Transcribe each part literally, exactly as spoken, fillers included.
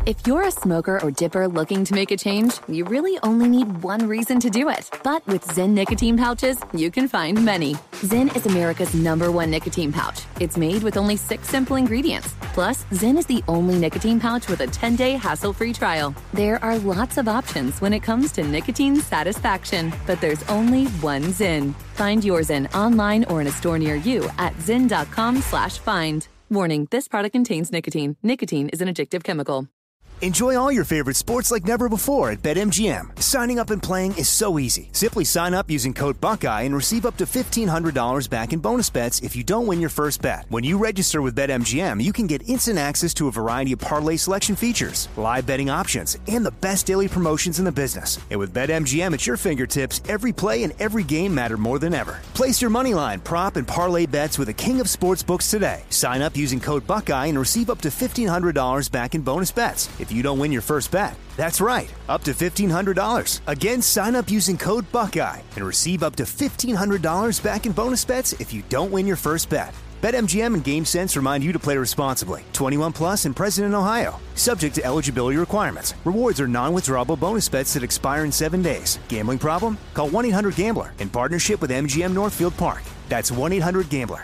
If you're a smoker or dipper looking to make a change, you really only need one reason to do it. But with Zyn nicotine pouches, you can find many. Zyn is America's number one nicotine pouch. It's made with only six simple ingredients. Plus, Zyn is the only nicotine pouch with a ten-day hassle-free trial. There are lots of options when it comes to nicotine satisfaction, but there's only one Zyn. Find your Zyn online or in a store near you at zyn.com slash find. Warning, this product contains nicotine. Nicotine is an addictive chemical. Enjoy all your favorite sports like never before at BetMGM. Signing up and playing is so easy. Simply sign up using code Buckeye and receive up to fifteen hundred dollars back in bonus bets if you don't win your first bet. When you register with BetMGM, you can get instant access to a variety of parlay selection features, live betting options, and the best daily promotions in the business. And with BetMGM at your fingertips, every play and every game matter more than ever. Place your moneyline, prop, and parlay bets with the king of sportsbooks today. Sign up using code Buckeye and receive up to fifteen hundred dollars back in bonus bets if you don't win your first bet. That's right, up to fifteen hundred dollars. Again, sign up using code Buckeye and receive up to fifteen hundred dollars back in bonus bets if you don't win your first bet. BetMGM and GameSense remind you to play responsibly. twenty-one plus and present in Ohio. Subject to eligibility requirements. Rewards are non-withdrawable bonus bets that expire in seven days. Gambling problem? Call one eight hundred gambler in partnership with M G M Northfield Park. That's one eight hundred gambler.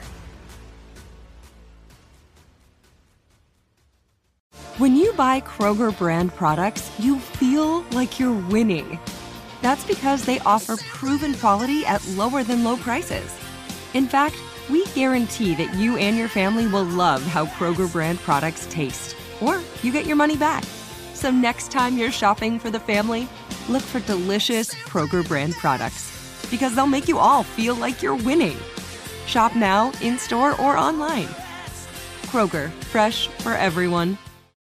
When you buy Kroger brand products, you feel like you're winning. That's because they offer proven quality at lower than low prices. In fact, we guarantee that you and your family will love how Kroger brand products taste, or you get your money back. So next time you're shopping for the family, look for delicious Kroger brand products, because they'll make you all feel like you're winning. Shop now, in-store, or online. Kroger, fresh for everyone.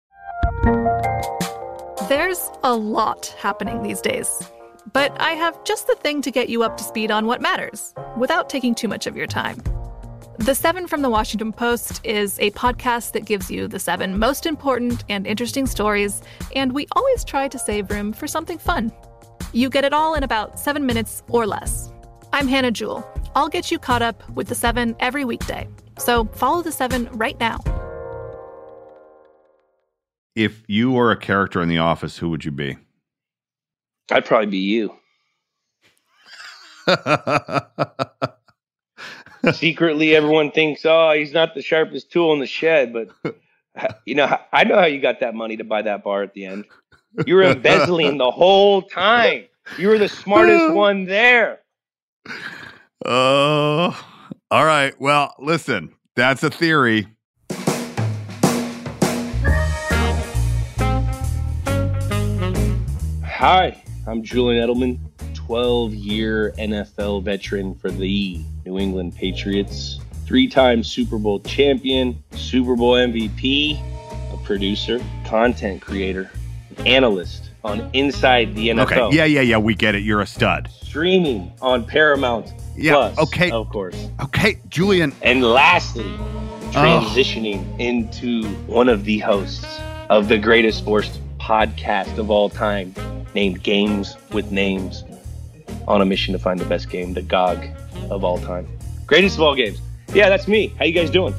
There's a lot happening these days, but I have just the thing to get you up to speed on what matters without taking too much of your time. The Seven from the Washington Post is a podcast that gives you the seven most important and interesting stories, and we always try to save room for something fun. You get it all in about seven minutes or less. I'm Hannah Jewell. I'll get you caught up with the seven every weekday, so follow the seven right now. If you were a character in The Office, who would you be? I'd probably be you. Secretly, everyone thinks, oh, he's not the sharpest tool in the shed. But, you know, I know how you got that money to buy that bar at the end. You were embezzling the whole time. You were the smartest one there. Oh, uh, all right. Well, listen, that's a theory. Hi, I'm Julian Edelman, twelve-year N F L veteran for the New England Patriots, three-time Super Bowl champion, Super Bowl M V P, a producer, content creator, analyst on Inside the N F L. Okay, yeah, yeah, yeah, we get it. You're a stud. Streaming on Paramount yeah, Plus, okay. of course. Okay, Julian. And lastly, transitioning oh. into one of the hosts of the greatest sports podcast of all time, named Games with Names, on a mission to find the best game, the G O G of all time. Greatest of all games. Yeah, that's me. How you guys doing?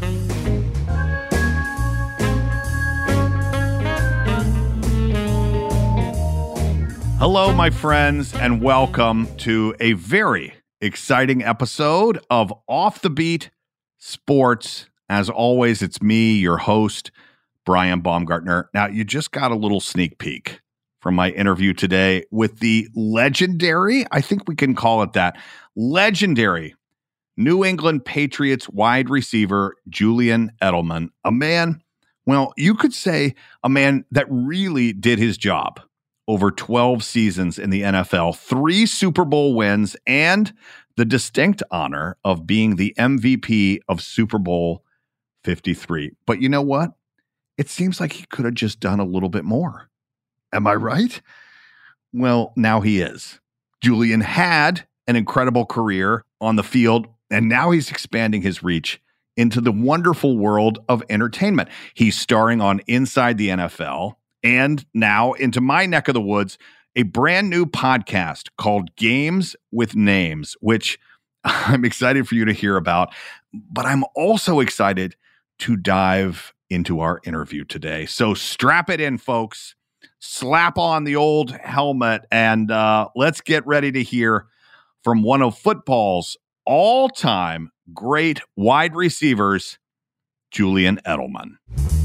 Hello, my friends, and welcome to a very exciting episode of Off the Beat Sports. As always, it's me, your host, Brian Baumgartner. Now, you just got a little sneak peek from my interview today with the legendary, I think we can call it that, legendary New England Patriots wide receiver, Julian Edelman. A man, well, you could say a man that really did his job over twelve seasons in the N F L, three Super Bowl wins, and the distinct honor of being the M V P of Super Bowl fifty-three. But you know what? It seems like he could have just done a little bit more. Am I right? Well, now he is. Julian had an incredible career on the field, and now he's expanding his reach into the wonderful world of entertainment. He's starring on Inside the N F L, and now into my neck of the woods, a brand new podcast called Games with Names, which I'm excited for you to hear about. But I'm also excited to dive into our interview today. So strap it in, folks. Slap on the old helmet, and uh, let's get ready to hear from one of football's all-time great wide receivers, Julian Edelman.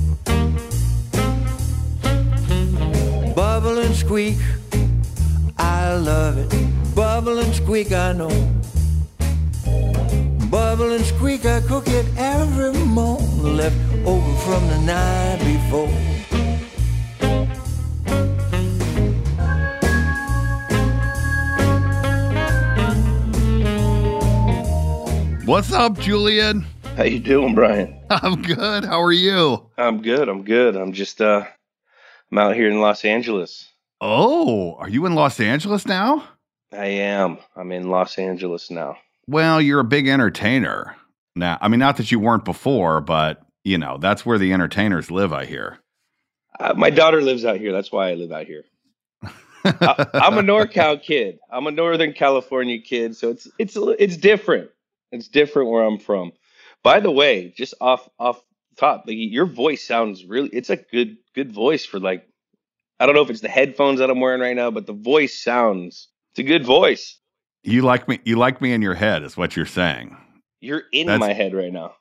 Bubble and squeak, I love it. Bubble and squeak, I know. Bubble and squeak, I cook it every morning, left over from the night before. What's up, Julian? How you doing, Brian? I'm good. How are you? I'm good. I'm good. I'm just uh, I'm out here in Los Angeles. Oh, are you in Los Angeles now? I am. I'm in Los Angeles now. Well, you're a big entertainer now. I mean, not that you weren't before, but you know, that's where the entertainers live, I hear. Uh, my daughter lives out here. That's why I live out here. I, I'm a NorCal kid. I'm a Northern California kid, so it's it's it's different. It's different where I'm from. By the way, just off off top, like, your voice sounds really. It's a good good voice for, like, I don't know if it's the headphones that I'm wearing right now, but the voice sounds. It's a good voice. You like me. You like me in your head, is what you're saying. You're in That's... my head right now.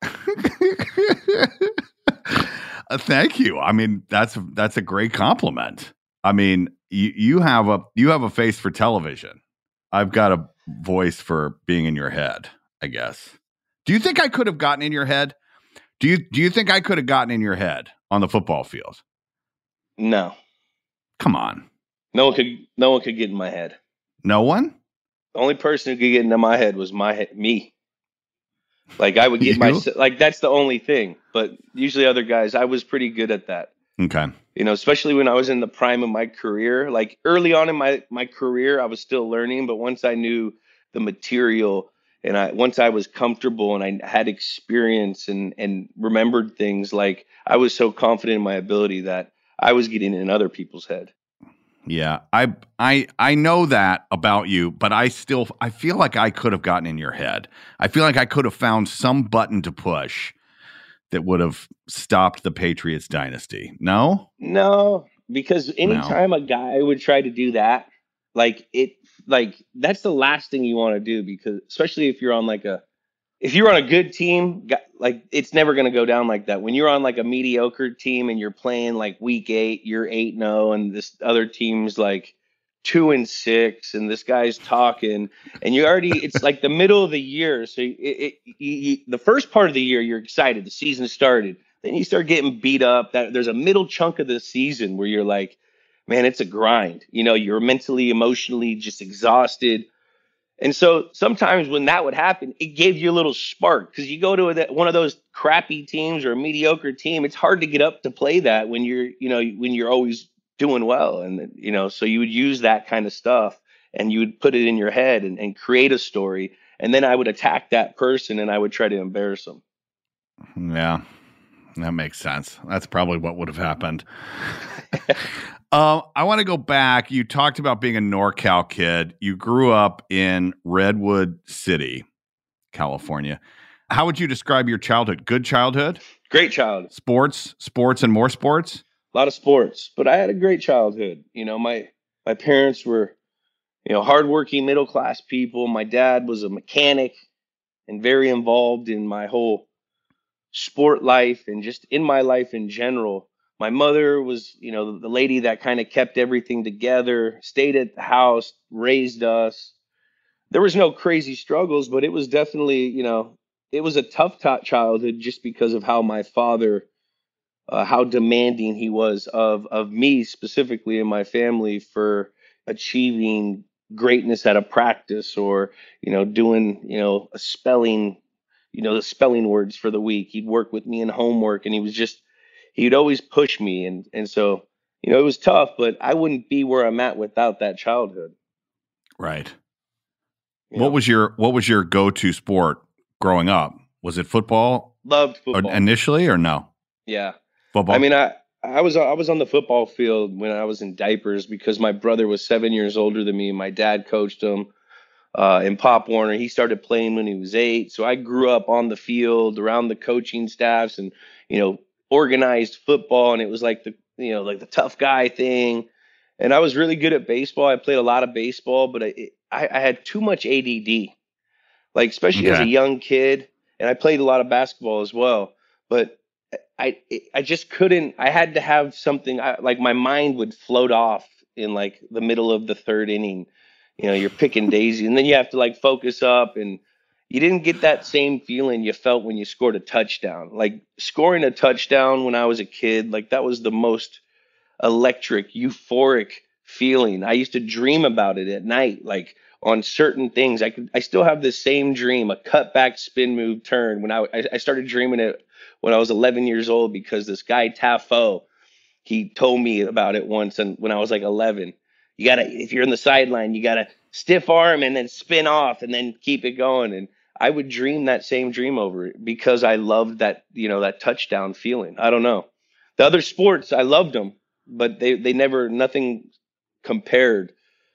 uh, thank you. I mean, that's that's a great compliment. I mean, you you have a you have a face for television. I've got a voice for being in your head, I guess. Do you think I could have gotten in your head? Do you do you think I could have gotten in your head on the football field? No. Come on. No one could no one could get in my head. No one? The only person who could get into my head was my head, me. Like, I would get my like that's the only thing. But usually other guys, I was pretty good at that. Okay. You know, especially when I was in the prime of my career. Like, early on in my, my career, I was still learning. But once I knew the material, and I once I was comfortable and I had experience and, and remembered things, like, I was so confident in my ability that I was getting in other people's head. Yeah, I I I know that about you, but I still I feel like I could have gotten in your head. I feel like I could have found some button to push that would have stopped the Patriots dynasty. No? No, because anytime no. a guy would try to do that, like it, like that's the last thing you want to do, because especially if you're on like a, if you're on a good team, like, it's never going to go down like that. When you're on like a mediocre team and you're playing like week eight, you're eight and oh, and this other team's like two and six, and this guy's talking, and you already, it's like the middle of the year. So it, it you, you, the first part of the year, you're excited. The season started. Then you start getting beat up. That there's a middle chunk of the season where you're like, man, it's a grind. You know, you're mentally, emotionally just exhausted. And so sometimes when that would happen, it gave you a little spark, because you go to a, one of those crappy teams or a mediocre team. It's hard to get up to play that when you're, you know, when you're always doing well. And, you know, so you would use that kind of stuff and you would put it in your head and, and create a story. And then I would attack that person and I would try to embarrass them. Yeah, that makes sense. That's probably what would have happened. Uh, I want to go back. You talked about being a NorCal kid. You grew up in Redwood City, California. How would you describe your childhood? Good childhood? Great childhood. Sports, sports and more sports? A lot of sports, but I had a great childhood. You know, my, my parents were, you know, hardworking middle-class people. My dad was a mechanic and very involved in my whole sport life and just in my life in general. My mother was, you know, the lady that kind of kept everything together, stayed at the house, raised us. There was no crazy struggles, but it was definitely, you know, it was a tough t- childhood just because of how my father, uh, how demanding he was of of me specifically and my family for achieving greatness at a practice, or, you know, doing, you know, a spelling, you know, the spelling words for the week. He'd work with me in homework, and he was just, he'd always push me. And, and so, you know, it was tough, but I wouldn't be where I'm at without that childhood. Right. You what know? was your, what was your go-to sport growing up? Was it football? Loved football. Or initially, or no? Yeah. Football. I mean, I, I was, I was on the football field when I was in diapers because my brother was seven years older than me. My dad coached him. Uh, in Pop Warner, he started playing when he was eight. So I grew up on the field around the coaching staffs and, you know, organized football, and it was like the, you know, like the tough guy thing. And I was really good at baseball. I played a lot of baseball, but I, I, I had too much A D D, like especially as a Okay. young kid. And I played a lot of basketball as well, but I I just couldn't. I had to have something. I, like my mind would float off in like the middle of the third inning. You know, you're picking daisy, and then you have to like focus up, and you didn't get that same feeling you felt when you scored a touchdown. Like scoring a touchdown when I was a kid, like that was the most electric, euphoric feeling. I used to dream about it at night, like on certain things. I could, I still have the same dream, a cutback spin move turn. When I, I started dreaming it when I was eleven years old, because this guy Tafo, he told me about it once. And when I was like eleven, you gotta, if you're in the sideline, you gotta stiff arm and then spin off and then keep it going. And I would dream that same dream over it because I loved that, you know, that touchdown feeling. I don't know. The other sports, I loved them, but they, they never, nothing compared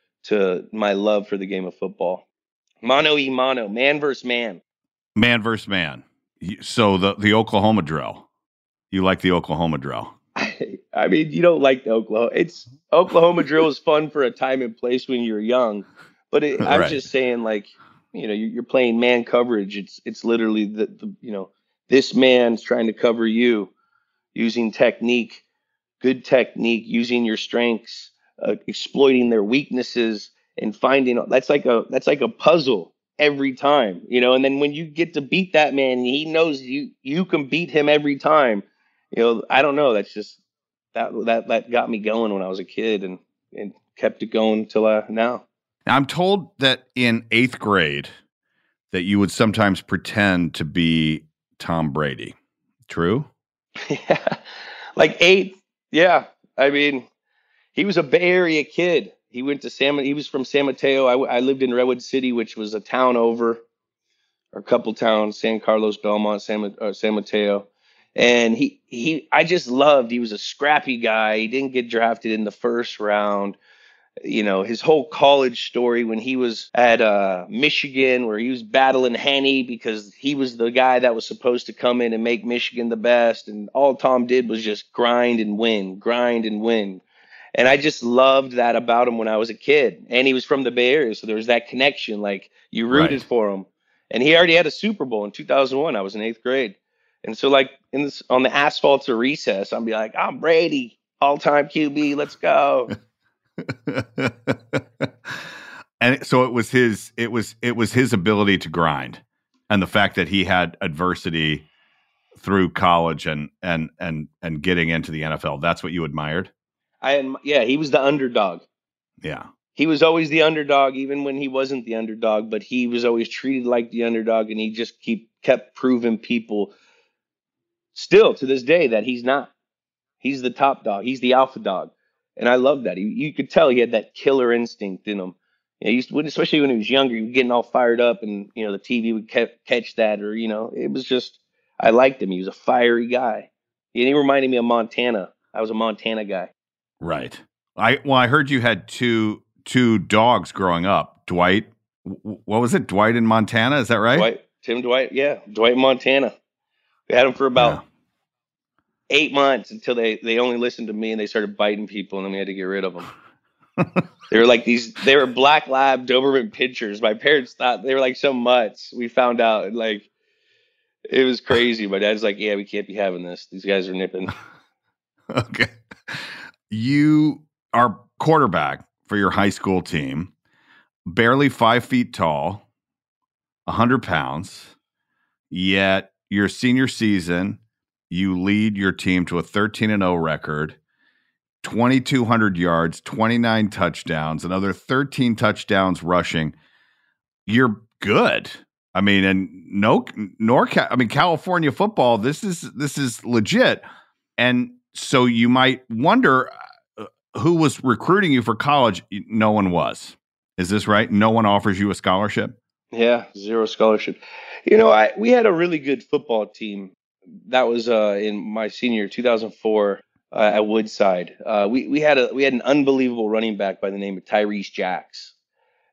to my love for the game of football. Mano y mano, man versus man. Man versus man. So the, the Oklahoma drill. You like the Oklahoma drill? I, I mean, you don't like the Oklahoma. It's Oklahoma drill is fun for a time and place when you're young, but it, I'm Right. just saying, like, you know, you're playing man coverage. It's it's literally the, the you know, this man's trying to cover you using technique, good technique, using your strengths, uh, exploiting their weaknesses, and finding that's like a that's like a puzzle every time, you know. And then when you get to beat that man, he knows you you can beat him every time. You know, I don't know. That's just that that that got me going when I was a kid, and and kept it going till uh, now. I'm told that in eighth grade that you would sometimes pretend to be Tom Brady. True? Yeah, like eight. Yeah, I mean, he was a Bay Area kid. He went to San. He was from San Mateo. I, I lived in Redwood City, which was a town over, or a couple towns: San Carlos, Belmont, San uh, San Mateo. And he he, I just loved. He was a scrappy guy. He didn't get drafted in the first round. You know, his whole college story when he was at uh, Michigan, where he was battling Henne because he was the guy that was supposed to come in and make Michigan the best. And all Tom did was just grind and win, grind and win. And I just loved that about him when I was a kid. And he was from the Bay Area, so there was that connection. Like, you rooted Right. for him. And he already had a Super Bowl in two thousand one. I was in eighth grade. And so, like, in this, on the asphalts of recess, I'd be like, I'm Brady, all-time Q B, let's go. And so it was his it was it was his ability to grind, and the fact that he had adversity through college and and and and getting into the N F L. That's what you admired? I am, yeah, he was the underdog. Yeah. He was always the underdog, even when he wasn't the underdog, but he was always treated like the underdog, and he just keep kept proving people still to this day that he's not. He's the top dog. He's the alpha dog. And I love that. He, you could tell he had that killer instinct in him. You know, he used to, especially when he was younger, he was getting all fired up, and, you know, the T V would ca- catch that, or, you know, it was just, I liked him. He was a fiery guy. And he reminded me of Montana. I was a Montana guy. Right. I well, I heard you had two two dogs growing up. Dwight, w- what was it? Dwight in Montana, is that right? Dwight, Tim Dwight, yeah, Dwight in Montana. We had him for about Yeah. eight months until they, they only listened to me and they started biting people, and then we had to get rid of them. They were like these, they were black lab Doberman pinchers. My parents thought they were like some mutts. We found out, like, it was crazy. My dad's like, yeah, we can't be having this. These guys are nipping. Okay. You are quarterback for your high school team, barely five feet tall, one hundred pounds, yet your senior season, you lead your team to a thirteen and oh record, twenty-two hundred yards, twenty-nine touchdowns, another thirteen touchdowns rushing. You're good. I mean, and no, NorCal, I mean, California football, this is, this is legit. And so you might wonder uh, who was recruiting you for college. No one was. Is this right? No one offers you a scholarship? Yeah, zero scholarship. You know, I we had a really good football team. That was uh, in my senior two thousand four uh, at Woodside. Uh, we we had a we had an unbelievable running back by the name of Tyrese Jacks,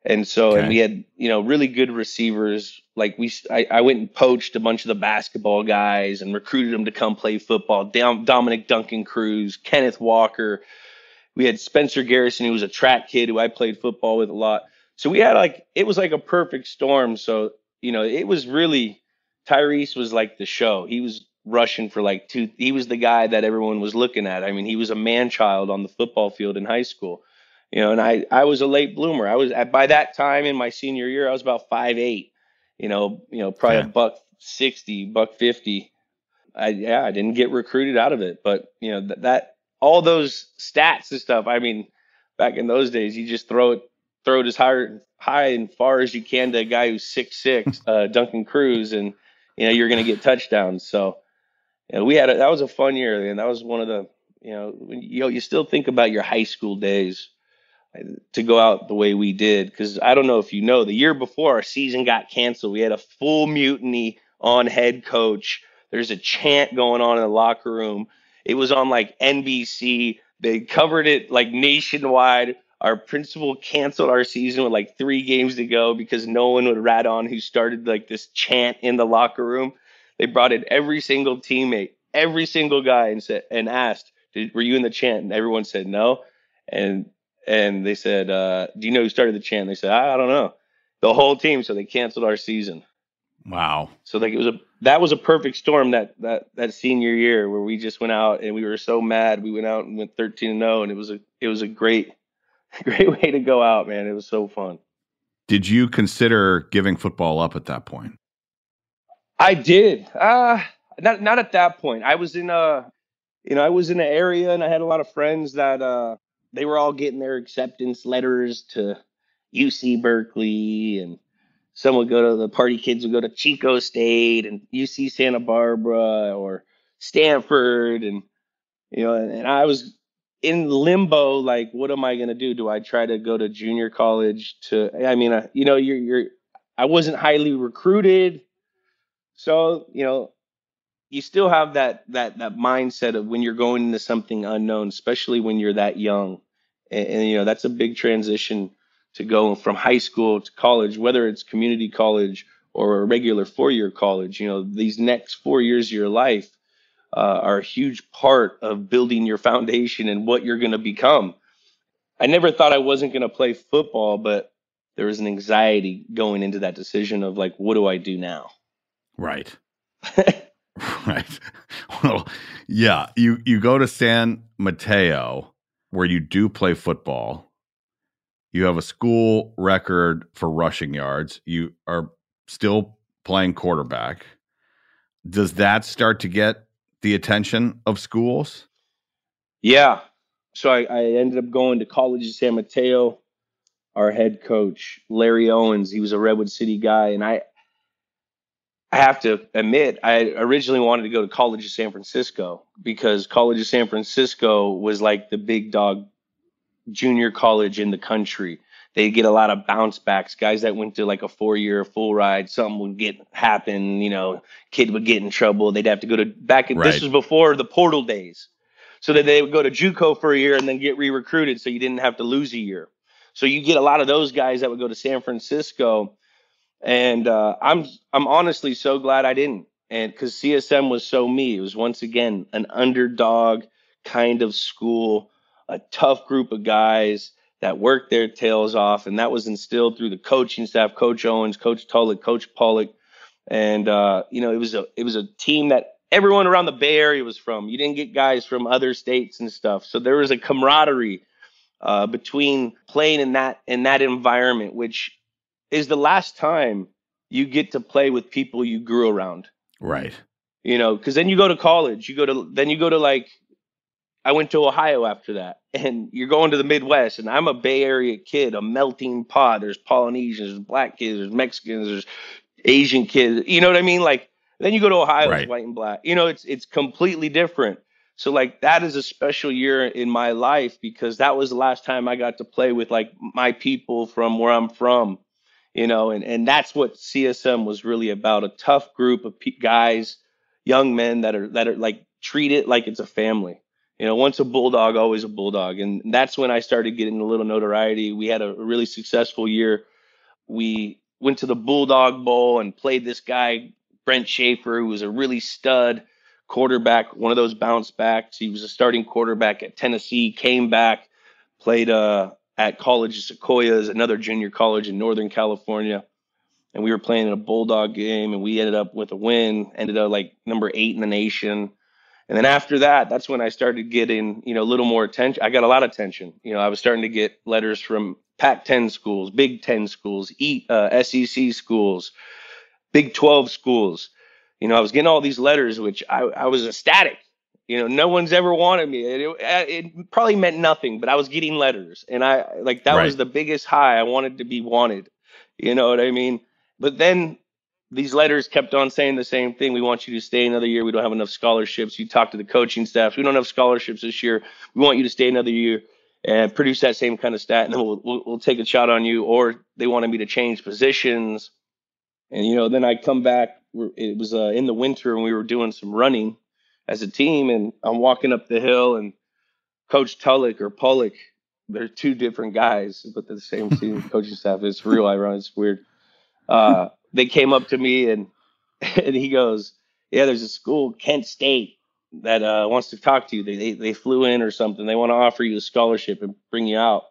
And so, Okay. and we had, you know, really good receivers. Like we, I, I went and poached a bunch of the basketball guys and recruited them to come play football. Dom, Dominic Duncan Cruz, Kenneth Walker. We had Spencer Garrison, who was a track kid who I played football with a lot. So we had like, it was like a perfect storm. So, you know, it was really, Tyrese was like the show. He was rushing for like two. He was the guy that everyone was looking at. I mean, he was a man child on the football field in high school, you know, and I, I was a late bloomer. I was at, by that time in my senior year, I was about five, eight, you know, you know, probably Okay. a buck sixty, buck fifty. I, yeah, I didn't get recruited out of it, but you know, that, that, all those stats and stuff. I mean, back in those days, you just throw it, throw it as high, high and far as you can to a guy who's six, six, uh, Duncan Cruz, and, you know, you're going to get touchdowns. So, you know, we had a, that was a fun year, and that was one of the, you know, when, you know, you still think about your high school days to go out the way we did. Cause I don't know if you know, the year before our season got canceled, we had a full mutiny on head coach. There's a chant going on in the locker room. It was on like N B C. They covered it like nationwide. Our principal canceled our season with like three games to go because no one would rat on who started like this chant in the locker room. They brought in every single teammate, every single guy, and said and asked, Did, "Were you in the chant?" And everyone said no. And and they said, uh, "Do you know who started the chant?" And they said, "I, I don't know." The whole team. So they canceled our season. Wow. So like it was a that was a perfect storm that that that senior year where we just went out and we were so mad. We went out and went thirteen and oh, and it was a it was a great great way to go out, man. It was so fun. Did you consider giving football up at that point? I did. Uh not not at that point. I was in a you know, I was in an area and I had a lot of friends that uh they were all getting their acceptance letters to U C Berkeley, and some would go to the party kids would go to Chico State and U C Santa Barbara or Stanford. And, you know, and, and I was in limbo. Like, what am I going to do? Do I try to go to junior college to, I mean, uh, you know, you're, you're, I wasn't highly recruited. So, you know, you still have that, that, that mindset of when you're going into something unknown, especially when you're that young. And, and you know, that's a big transition to go from high school to college, whether it's community college or a regular four-year college. You know, these next four years of your life uh, are a huge part of building your foundation and what you're going to become. I never thought I wasn't going to play football, but there was an anxiety going into that decision of like, what do I do now? Right. Right. Well, yeah, you, you go to San Mateo where you do play football. You have a school record for rushing yards. You are still playing quarterback. Does that start to get the attention of schools? Yeah. So I, I ended up going to College of San Mateo. Our head coach, Larry Owens, he was a Redwood City guy. And I, I have to admit, I originally wanted to go to College of San Francisco because College of San Francisco was like the big dog junior college in the country. They get a lot of bounce backs, guys that went to like a four year full ride. Something would get happen, you know, kid would get in trouble. They'd have to go to back. In, right. This was before the portal days. So that they would go to JUCO for a year and then get re-recruited. So you didn't have to lose a year. So you get a lot of those guys that would go to San Francisco. And uh, I'm, I'm honestly so glad I didn't. And cause C S M was so me. It was once again, an underdog kind of school, a tough group of guys that worked their tails off. And that was instilled through the coaching staff, Coach Owens, Coach Tulloch, Coach Pollock. And, uh, you know, it was a, it was a team that everyone around the Bay Area was from. You didn't get guys from other states and stuff. So there was a camaraderie uh, between playing in that, in that environment, which is the last time you get to play with people you grew around. Right. You know, cause then you go to college, you go to, then you go to like, I went to Ohio after that, and you're going to the Midwest, and I'm a Bay Area kid, a melting pot. There's Polynesians, there's black kids, there's Mexicans, there's Asian kids. You know what I mean? Like, then you go to Ohio, right. It's white and black. You know, it's it's completely different. So, like, that is a special year in my life because that was the last time I got to play with, like, my people from where I'm from, you know, and, and that's what C S M was really about, a tough group of pe- guys, young men that are, that are, like, treat it like it's a family. You know, once a bulldog, always a bulldog. And that's when I started getting a little notoriety. We had a really successful year we went to the Bulldog Bowl and played this guy, Brent Schaefer, who was a really stud quarterback, one of those bounce backs. He was a starting quarterback at Tennessee, came back, played uh, at College of Sequoias, another junior college in Northern California. And we were playing in a Bulldog game, and we ended up with a win, ended up like number eight in the nation. And then after that, that's when I started getting, you know, a little more attention. I got a lot of attention. You know, I was starting to get letters from Pac ten schools, Big Ten schools, uh, S E C schools, Big twelve schools. You know, I was getting all these letters, which I, I was ecstatic. You know, no one's ever wanted me. It, it, it probably meant nothing, but I was getting letters. And I like that Right. was the biggest high. I wanted to be wanted. You know what I mean? But then these letters kept on saying the same thing. We want you to stay another year. We don't have enough scholarships. You talk to the coaching staff. We don't have scholarships this year. We want you to stay another year and produce that same kind of stat, and then we'll, we'll, we'll take a shot on you. Or they wanted me to change positions. And, you know, then I come back. It was uh, in the winter, and we were doing some running as a team, and I'm walking up the hill, and Coach Tulloch or Pollock, they're two different guys, but they're the same team coaching staff. It's real ironic. It's weird. Uh, they came up to me, and and he goes, yeah, there's a school, Kent State, that uh, wants to talk to you. They, they they flew in or something. They want to offer you a scholarship and bring you out.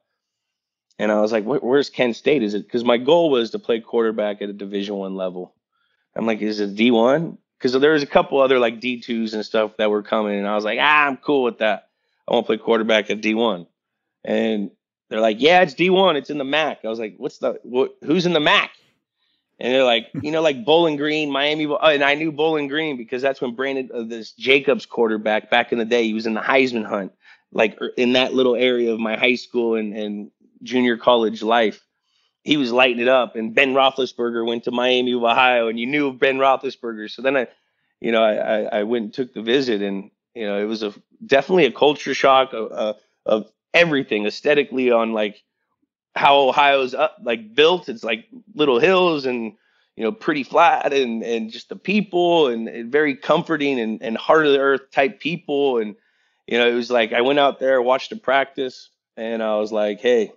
And I was like, where's Kent State? Is it because my goal was to play quarterback at a Division One level? I'm like, is it D one? Because there was a couple other like D twos and stuff that were coming, and I was like, ah, I'm cool with that. I want to play quarterback at D one. And they're like, yeah, it's D one. It's in the M A C. I was like, what's the what, who's in the M A C? And they're like, you know, like Bowling Green, Miami. And I knew Bowling Green because that's when Brandon, uh, this Jacobs quarterback back in the day, he was in the Heisman hunt, like in that little area of my high school and, and junior college life. He was lighting it up. And Ben Roethlisberger went to Miami of Ohio, and you knew of Ben Roethlisberger. So then I, you know, I, I, I went and took the visit, and, you know, it was a definitely a culture shock of, uh, of everything aesthetically on like, how Ohio's up, like built. It's like little hills and, you know, pretty flat, and, and just the people and, and very comforting and, and heart of the earth type people. And, you know, it was like, I went out there, watched the practice, and I was like, hey,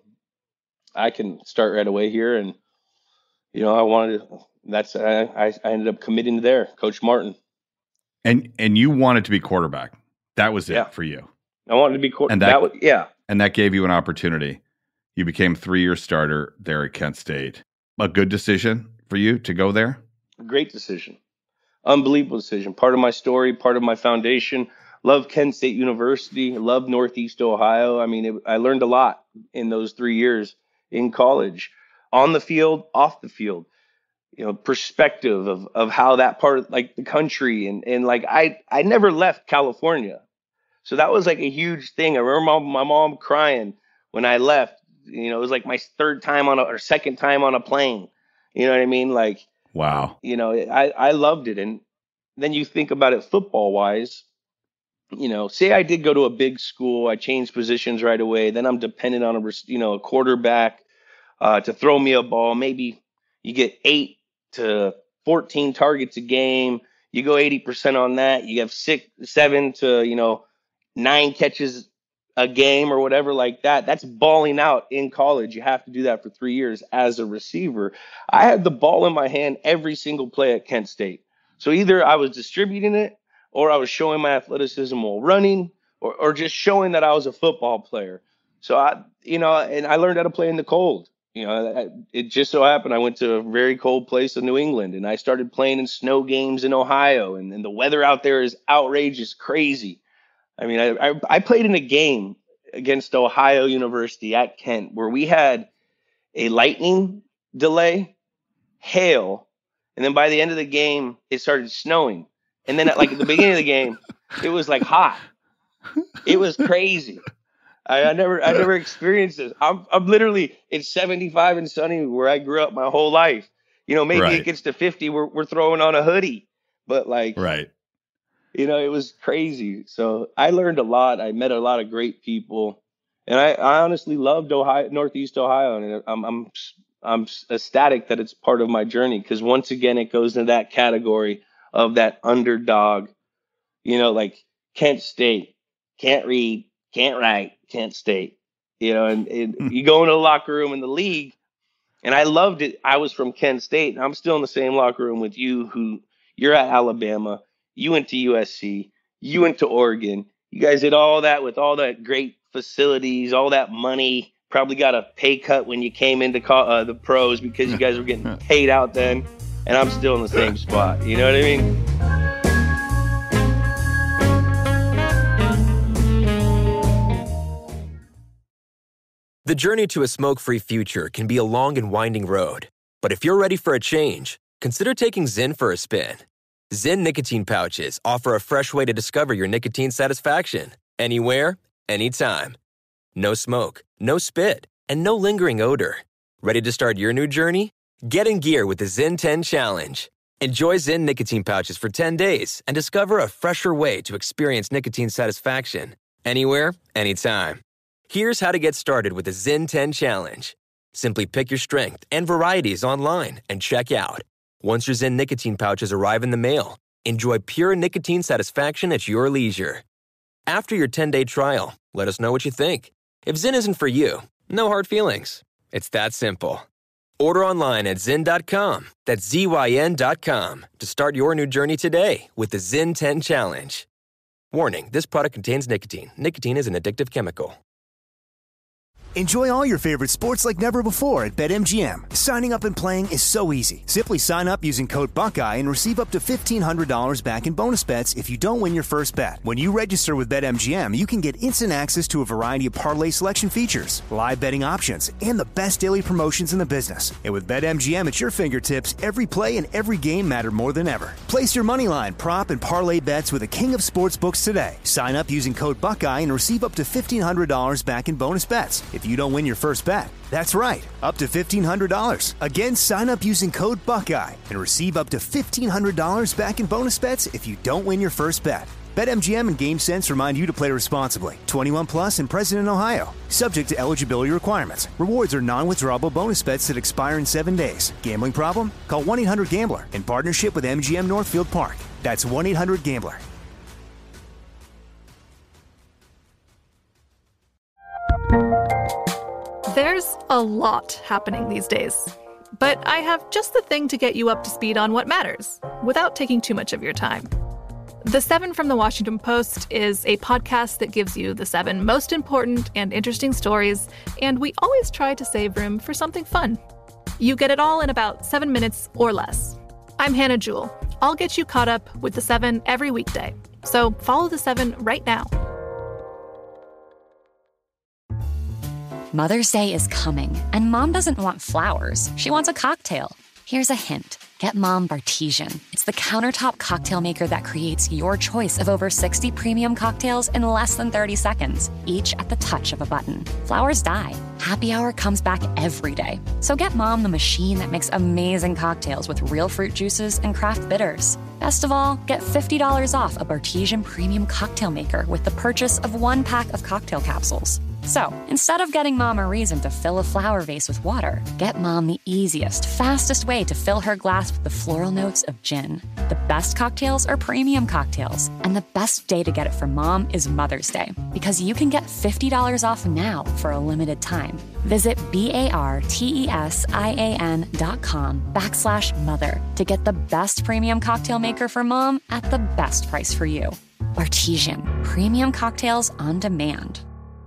I can start right away here. And, you know, I wanted to, that's, I, I ended up committing there, Coach Martin. And, and you wanted to be quarterback. That was it yeah. for you. I wanted to be quarterback. And that, that was, yeah. And that gave you an opportunity. You became three-year starter there at Kent State. A good decision for you to go there? Great decision. Unbelievable decision. Part of my story, part of my foundation. Love Kent State University. Love Northeast Ohio. I mean, it, I learned a lot in those three years in college. On the field, off the field. You know, perspective of, of how that part of like the country and, and like I, I never left California. So that was like a huge thing. I remember my, my mom crying when I left. You know, it was like my third time on a, or second time on a plane. You know what I mean? Like, wow. You know, I, I loved it. And then you think about it football wise, you know, say I did go to a big school, I changed positions right away. Then I'm dependent on a, you know, a quarterback uh, to throw me a ball. Maybe you get eight to fourteen targets a game. You go eighty percent on that. You have six, seven to, you know, nine catches a game or whatever like that. That's balling out in college. You have to do that for three years as a receiver. I had the ball in my hand every single play at Kent State. So either I was distributing it or I was showing my athleticism while running or, or just showing that I was a football player. So I, you know, and I learned how to play in the cold. You know, it just so happened I went to a very cold place in New England, and I started playing in snow games in Ohio, and, and the weather out there is outrageous, crazy. I mean, I, I, I played in a game against Ohio University at Kent where we had a lightning delay, hail, and then by the end of the game, it started snowing. And then at like at the beginning of the game, it was like hot. It was crazy. I, I never I never experienced this. I'm I'm literally it's seventy-five and sunny where I grew up my whole life. You know, maybe right. It gets to fifty, we're we're throwing on a hoodie. But like right. You know, it was crazy. So I learned a lot. I met a lot of great people, and I, I honestly loved Ohio, Northeast Ohio, and I'm I'm I'm ecstatic that it's part of my journey because once again, it goes into that category of that underdog. You know, like Kent State, can't read, can't write, Kent State. You know, and, and you go into the locker room in the league, And I loved it. I was from Kent State, and I'm still in the same locker room with you, who you're at Alabama. You went to U S C. You went to Oregon. You guys did all that with all that great facilities, all that money. Probably got a pay cut when you came into co- uh, the pros because you guys were getting paid out then. And I'm still in the same spot. You know what I mean? The journey to a smoke-free future can be a long and winding road. But if you're ready for a change, consider taking Zyn for a spin. Zyn nicotine pouches offer a fresh way to discover your nicotine satisfaction. Anywhere, anytime. No smoke, no spit, and no lingering odor. Ready to start your new journey? Get in gear with the Zyn ten Challenge. Enjoy Zyn nicotine pouches for ten days and discover a fresher way to experience nicotine satisfaction. Anywhere, anytime. Here's how to get started with the Zyn ten Challenge. Simply pick your strength and varieties online and check out. Once your Zyn nicotine pouches arrive in the mail, enjoy pure nicotine satisfaction at your leisure. After your ten-day trial, let us know what you think. If Zyn isn't for you, no hard feelings. It's that simple. Order online at zyn dot com, that's Z Y N dot com, to start your new journey today with the Zyn ten Challenge. Warning, this product contains nicotine. Nicotine is an addictive chemical. Enjoy all your favorite sports like never before at BetMGM. Signing up and playing is so easy. Simply sign up using code Buckeye and receive up to fifteen hundred dollars back in bonus bets if you don't win your first bet. When you register with BetMGM, you can get instant access to a variety of parlay selection features, live betting options, and the best daily promotions in the business. And with BetMGM at your fingertips, every play and every game matter more than ever. Place your moneyline, prop, and parlay bets with the king of sportsbooks today. Sign up using code Buckeye and receive up to fifteen hundred dollars back in bonus bets if you don't win your first bet. That's right, up to fifteen hundred dollars. Again, sign up using code Buckeye and receive up to fifteen hundred dollars back in bonus bets if you don't win your first bet. BetMGM and GameSense remind you to play responsibly. twenty-one plus and present in Ohio. Subject to eligibility requirements. Rewards are non-withdrawable bonus bets that expire in seven days. Gambling problem? Call one eight hundred gambler in partnership with M G M Northfield Park. That's one eight hundred gambler. There's a lot happening these days, but I have just the thing to get you up to speed on what matters without taking too much of your time. The Seven from the Washington Post is a podcast that gives you the seven most important and interesting stories, and we always try to save room for something fun. You get it all in about seven minutes or less. I'm Hannah Jewell. I'll get you caught up with the seven every weekday. So follow the seven right now. Mother's Day is coming, and Mom doesn't want flowers. She wants a cocktail. Here's a hint. Get Mom Bartesian. It's the countertop cocktail maker that creates your choice of over sixty premium cocktails in less than thirty seconds, each at the touch of a button. Flowers die. Happy Hour comes back every day. So get Mom the machine that makes amazing cocktails with real fruit juices and craft bitters. Best of all, get fifty dollars off a Bartesian premium cocktail maker with the purchase of one pack of cocktail capsules. So, instead of getting Mom a reason to fill a flower vase with water, get Mom the easiest, fastest way to fill her glass with the floral notes of gin. The best cocktails are premium cocktails, and the best day to get it for Mom is Mother's Day, because you can get fifty dollars off now for a limited time. Visit B-A-R-T-E-S-I-A-N dot com backslash mother to get the best premium cocktail maker for Mom at the best price for you. Bartesian, premium cocktails on demand.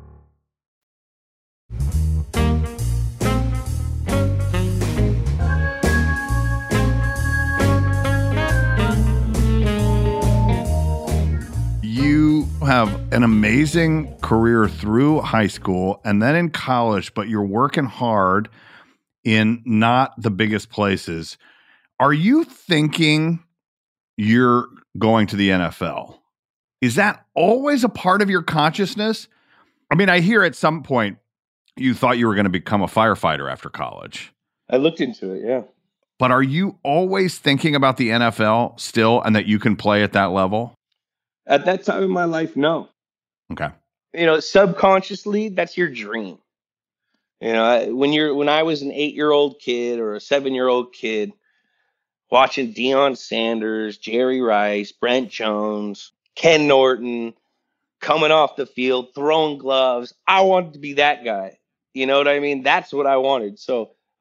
You have an amazing career through high school and then in college, but you're working hard in not the biggest places. Are you thinking you're going to the N F L? Is that always a part of your consciousness? I mean, I hear at some point you thought you were going to become a firefighter after college. I looked into it, yeah. But are you always thinking about the N F L still and that you can play at that level? At that time in my life, no. Okay. You know, subconsciously, that's your dream. You know, I- when you're when I was an eight-year-old kid or a seven-year-old kid watching Deion Sanders, Jerry Rice, Brent Jones, Ken Norton coming off the field, throwing gloves, I wanted to be that guy. You know what I mean? That's what I wanted. So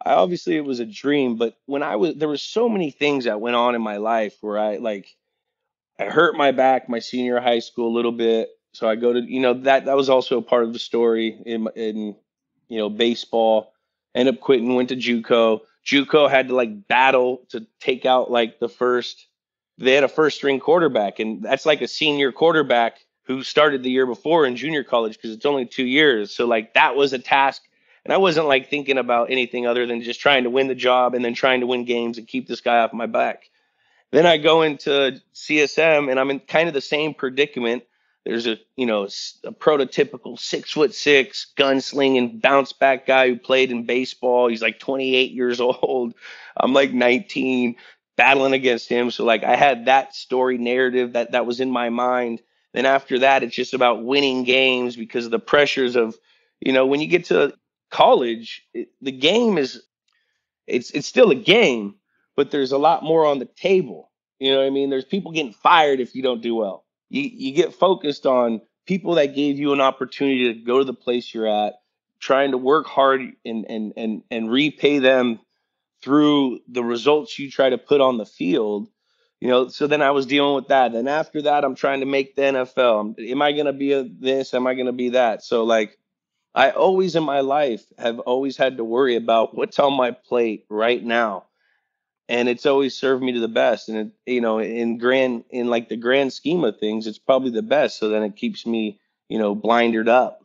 I obviously it was a dream, but when I was, there were so many things that went on in my life where I like, I hurt my back my senior high school a little bit. So I go to, you know, that, that was also a part of the story in, in, you know, baseball. Ended up quitting, went to JUCO. JUCO had to like battle to take out like the first, they had a first string quarterback, and that's like a senior quarterback who started the year before in junior college because it's only two years. So like that was a task. And I wasn't like thinking about anything other than just trying to win the job and then trying to win games and keep this guy off my back. Then I go into C S M and I'm in kind of the same predicament. There's a, you know, a prototypical six foot six gunslinging bounce back guy who played in baseball. He's like twenty-eight years old. I'm like nineteen, battling against him. So like I had that story narrative that, that was in my mind. Then after that, it's just about winning games because of the pressures of, you know, when you get to college, it, the game is, it's it's still a game, but there's a lot more on the table. You know what I mean? There's people getting fired if you don't do well. You you get focused on people that gave you an opportunity to go to the place you're at, trying to work hard and and and and repay them through the results you try to put on the field. You know, so then I was dealing with that. And after that, I'm trying to make the N F L. Am I going to be a this? Am I going to be that? So like, I always in my life have always had to worry about what's on my plate right now. And it's always served me to the best. And, it, you know, in grand, in like the grand scheme of things, it's probably the best. So then it keeps me, you know, blinded up.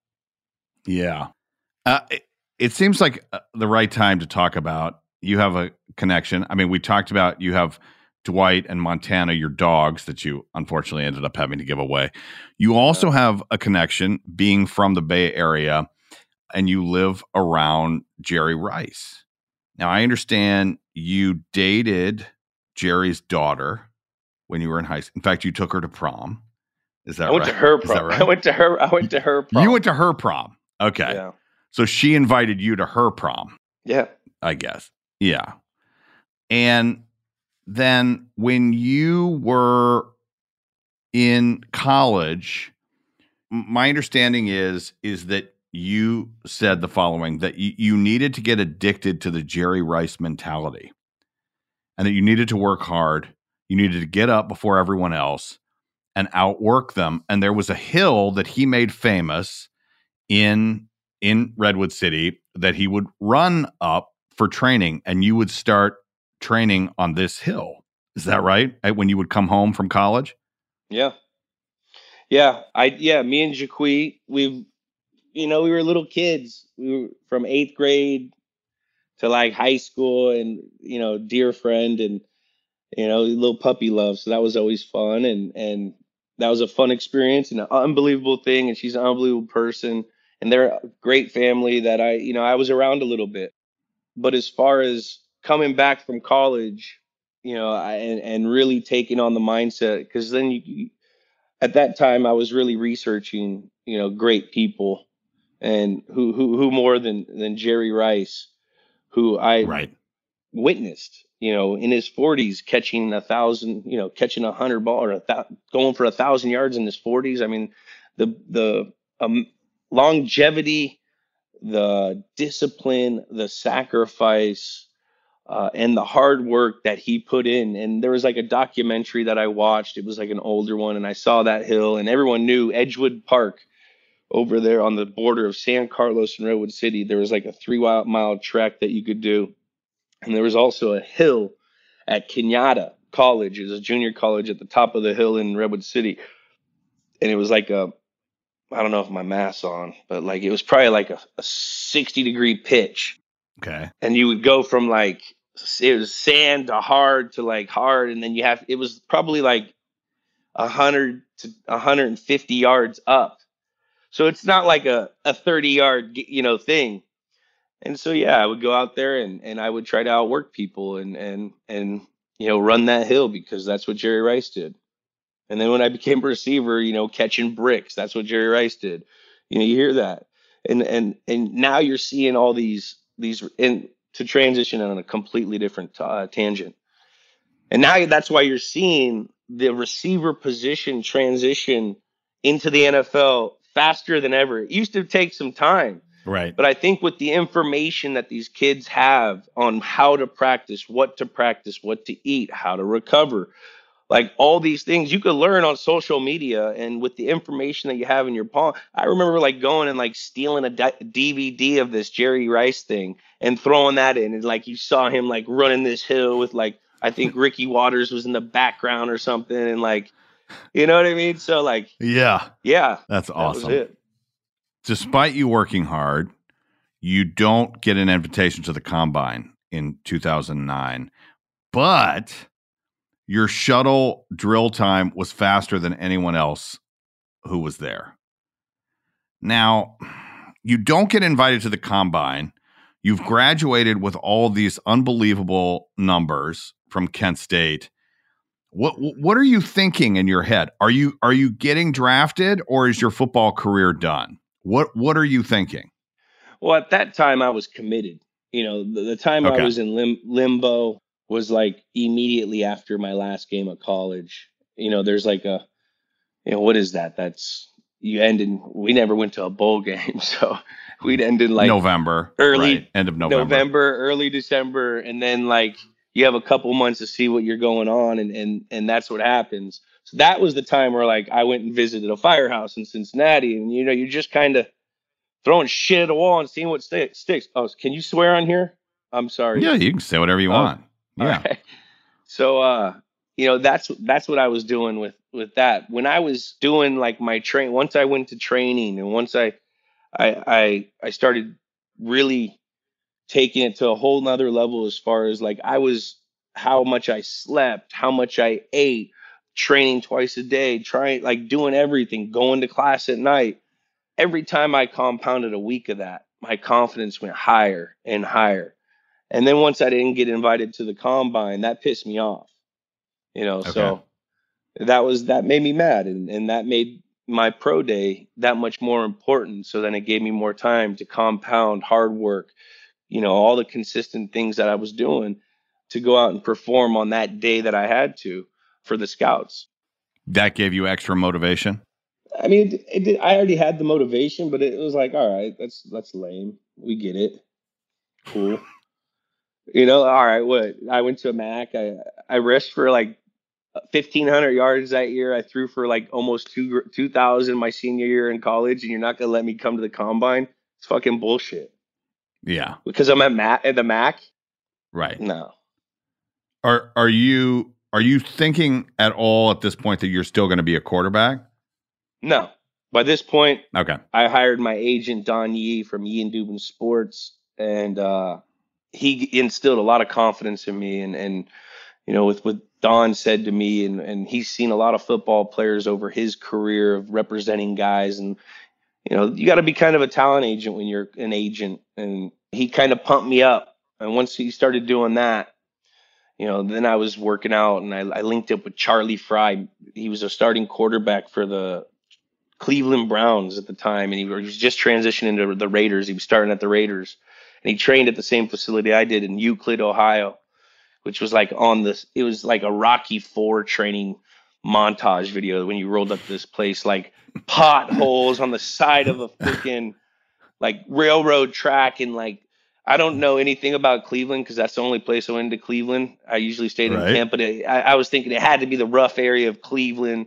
Yeah. Uh, it, it seems like the right time to talk about, you have a connection. I mean, we talked about, you have Dwight and Montana, your dogs that you unfortunately ended up having to give away. You also have a connection being from the Bay Area, and you live around Jerry Rice. Now, I understand you dated Jerry's daughter when you were in high school. In fact, you took her to prom. Is that right? I went right? to her prom. Right? I went to her. I went to her prom. You went to her prom. Okay. Yeah. So she invited you to her prom. Yeah. I guess. Yeah. And then when you were in college, my understanding is, is that you said the following, that you, you needed to get addicted to the Jerry Rice mentality and that you needed to work hard. You needed to get up before everyone else and outwork them. And there was a hill that he made famous in, in Redwood City that he would run up for training, and you would start training on this hill. Is that right? When you would come home from college? Yeah. Yeah. I, yeah. Me and Jaquie, we've, you know, we were little kids. We were from eighth grade to like high school, and, you know, dear friend, and, you know, little puppy love. So that was always fun. And, and that was a fun experience and an unbelievable thing. And she's an unbelievable person, and they're a great family that I, you know, I was around a little bit. But as far as coming back from college, you know, I, and, and really taking on the mindset, because then you, you, at that time I was really researching, you know, great people, and who, who, who more than, than Jerry Rice, who I right. witnessed, you know, in his forties, catching a thousand, you know, catching a hundred ball or a th- going for a thousand yards in his forties. I mean, the, the um, longevity, the discipline, the sacrifice, uh, and the hard work that he put in. And there was like a documentary that I watched. It was like an older one, and I saw that hill, and everyone knew Edgewood Park over there on the border of San Carlos and Redwood City. There was like a three mile trek that you could do. And there was also a hill at Kenyatta College. It was a junior college at the top of the hill in Redwood City. And it was like a, I don't know if my math's on, but like it was probably like a, a sixty degree pitch. Okay. And you would go from like, it was sand to hard to like hard. And then you have, it was probably like a hundred to one hundred fifty yards up. So it's not like a, a thirty yard, you know, thing. And so, yeah, I would go out there and, and I would try to outwork people and, and, and, you know, run that hill, because that's what Jerry Rice did. And then when I became a receiver, you know, catching bricks, that's what Jerry Rice did. You know, you hear that. And, and, and now you're seeing all these, these, and to transition on a completely different uh, tangent. And now that's why you're seeing the receiver position transition into the N F L faster than ever. It used to take some time. Right. But I think with the information that these kids have on how to practice, what to practice, what to eat, how to recover, like all these things you could learn on social media, and with the information that you have in your palm. I remember like going and like stealing a D V D of this Jerry Rice thing and throwing that in, and like you saw him like running this hill with like, I think Ricky Waters was in the background or something, and like, you know what I mean? So like, yeah, yeah, that's awesome. That was it. Despite you working hard, you don't get an invitation to the combine in two thousand nine, but your shuttle drill time was faster than anyone else who was there. Now, you don't get invited to the combine. You've graduated with all these unbelievable numbers from Kent State. What what are you thinking in your head? Are you are you getting drafted, or is your football career done? What what are you thinking? Well, at that time I was committed. You know, the, the time Okay. I was in lim- limbo was like immediately after my last game of college. You know, there's like a, you know, what is that? That's, you end in, we never went to a bowl game. So we'd end in like November, early, right. End of November. November, early December. And then like you have a couple months to see what you're going on. And, and, and that's what happens. So that was the time where like I went and visited a firehouse in Cincinnati, and, you know, you're just kind of throwing shit at the wall and seeing what st- sticks. Oh, can you swear on here? I'm sorry. Yeah, you can say whatever you oh. want. Yeah. Right. So, uh, you know, that's, that's what I was doing with, with that. When I was doing like my train, once I went to training, and once I, I, I, I started really taking it to a whole nother level, as far as like, I was, how much I slept, how much I ate, training twice a day, trying, like doing everything, going to class at night. Every time I compounded a week of that, my confidence went higher and higher. And then once I didn't get invited to the combine, that pissed me off, you know, okay. So that was, that made me mad. And, and that made my pro day that much more important. So then it gave me more time to compound hard work, you know, all the consistent things that I was doing to go out and perform on that day that I had to for the scouts. That gave you extra motivation? I mean, it, it did, I already had the motivation, but it was like, all right, that's, that's lame. We get it. Cool. You know, all right, what? I went to a M A C. I, I rushed for like fifteen hundred yards that year. I threw for like almost two, 2,000 my senior year in college, and you're not going to let me come to the combine? It's fucking bullshit. Yeah. Because I'm at, Ma- at the M A C? Right. No. Are are you are you thinking at all at this point that you're still going to be a quarterback? No. By this point, okay. I hired my agent, Don Yee, from Yee and Dubin Sports, and uh, he instilled a lot of confidence in me. And, and you know, with what Don said to me, and, and he's seen a lot of football players over his career of representing guys. And, you know, you got to be kind of a talent agent when you're an agent. And he kind of pumped me up. And once he started doing that, you know, then I was working out, and I, I linked up with Charlie Fry. He was a starting quarterback for the Cleveland Browns at the time, and he was just transitioning to the Raiders. He was starting at the Raiders, and he trained at the same facility I did in Euclid, Ohio, which was like on this, it was like a Rocky Four training montage video when you rolled up to this place, like potholes on the side of a freaking like railroad track. And like, I don't know anything about Cleveland because that's the only place I went to Cleveland. I usually stayed right. in camp, but it, I, I was thinking it had to be the rough area of Cleveland.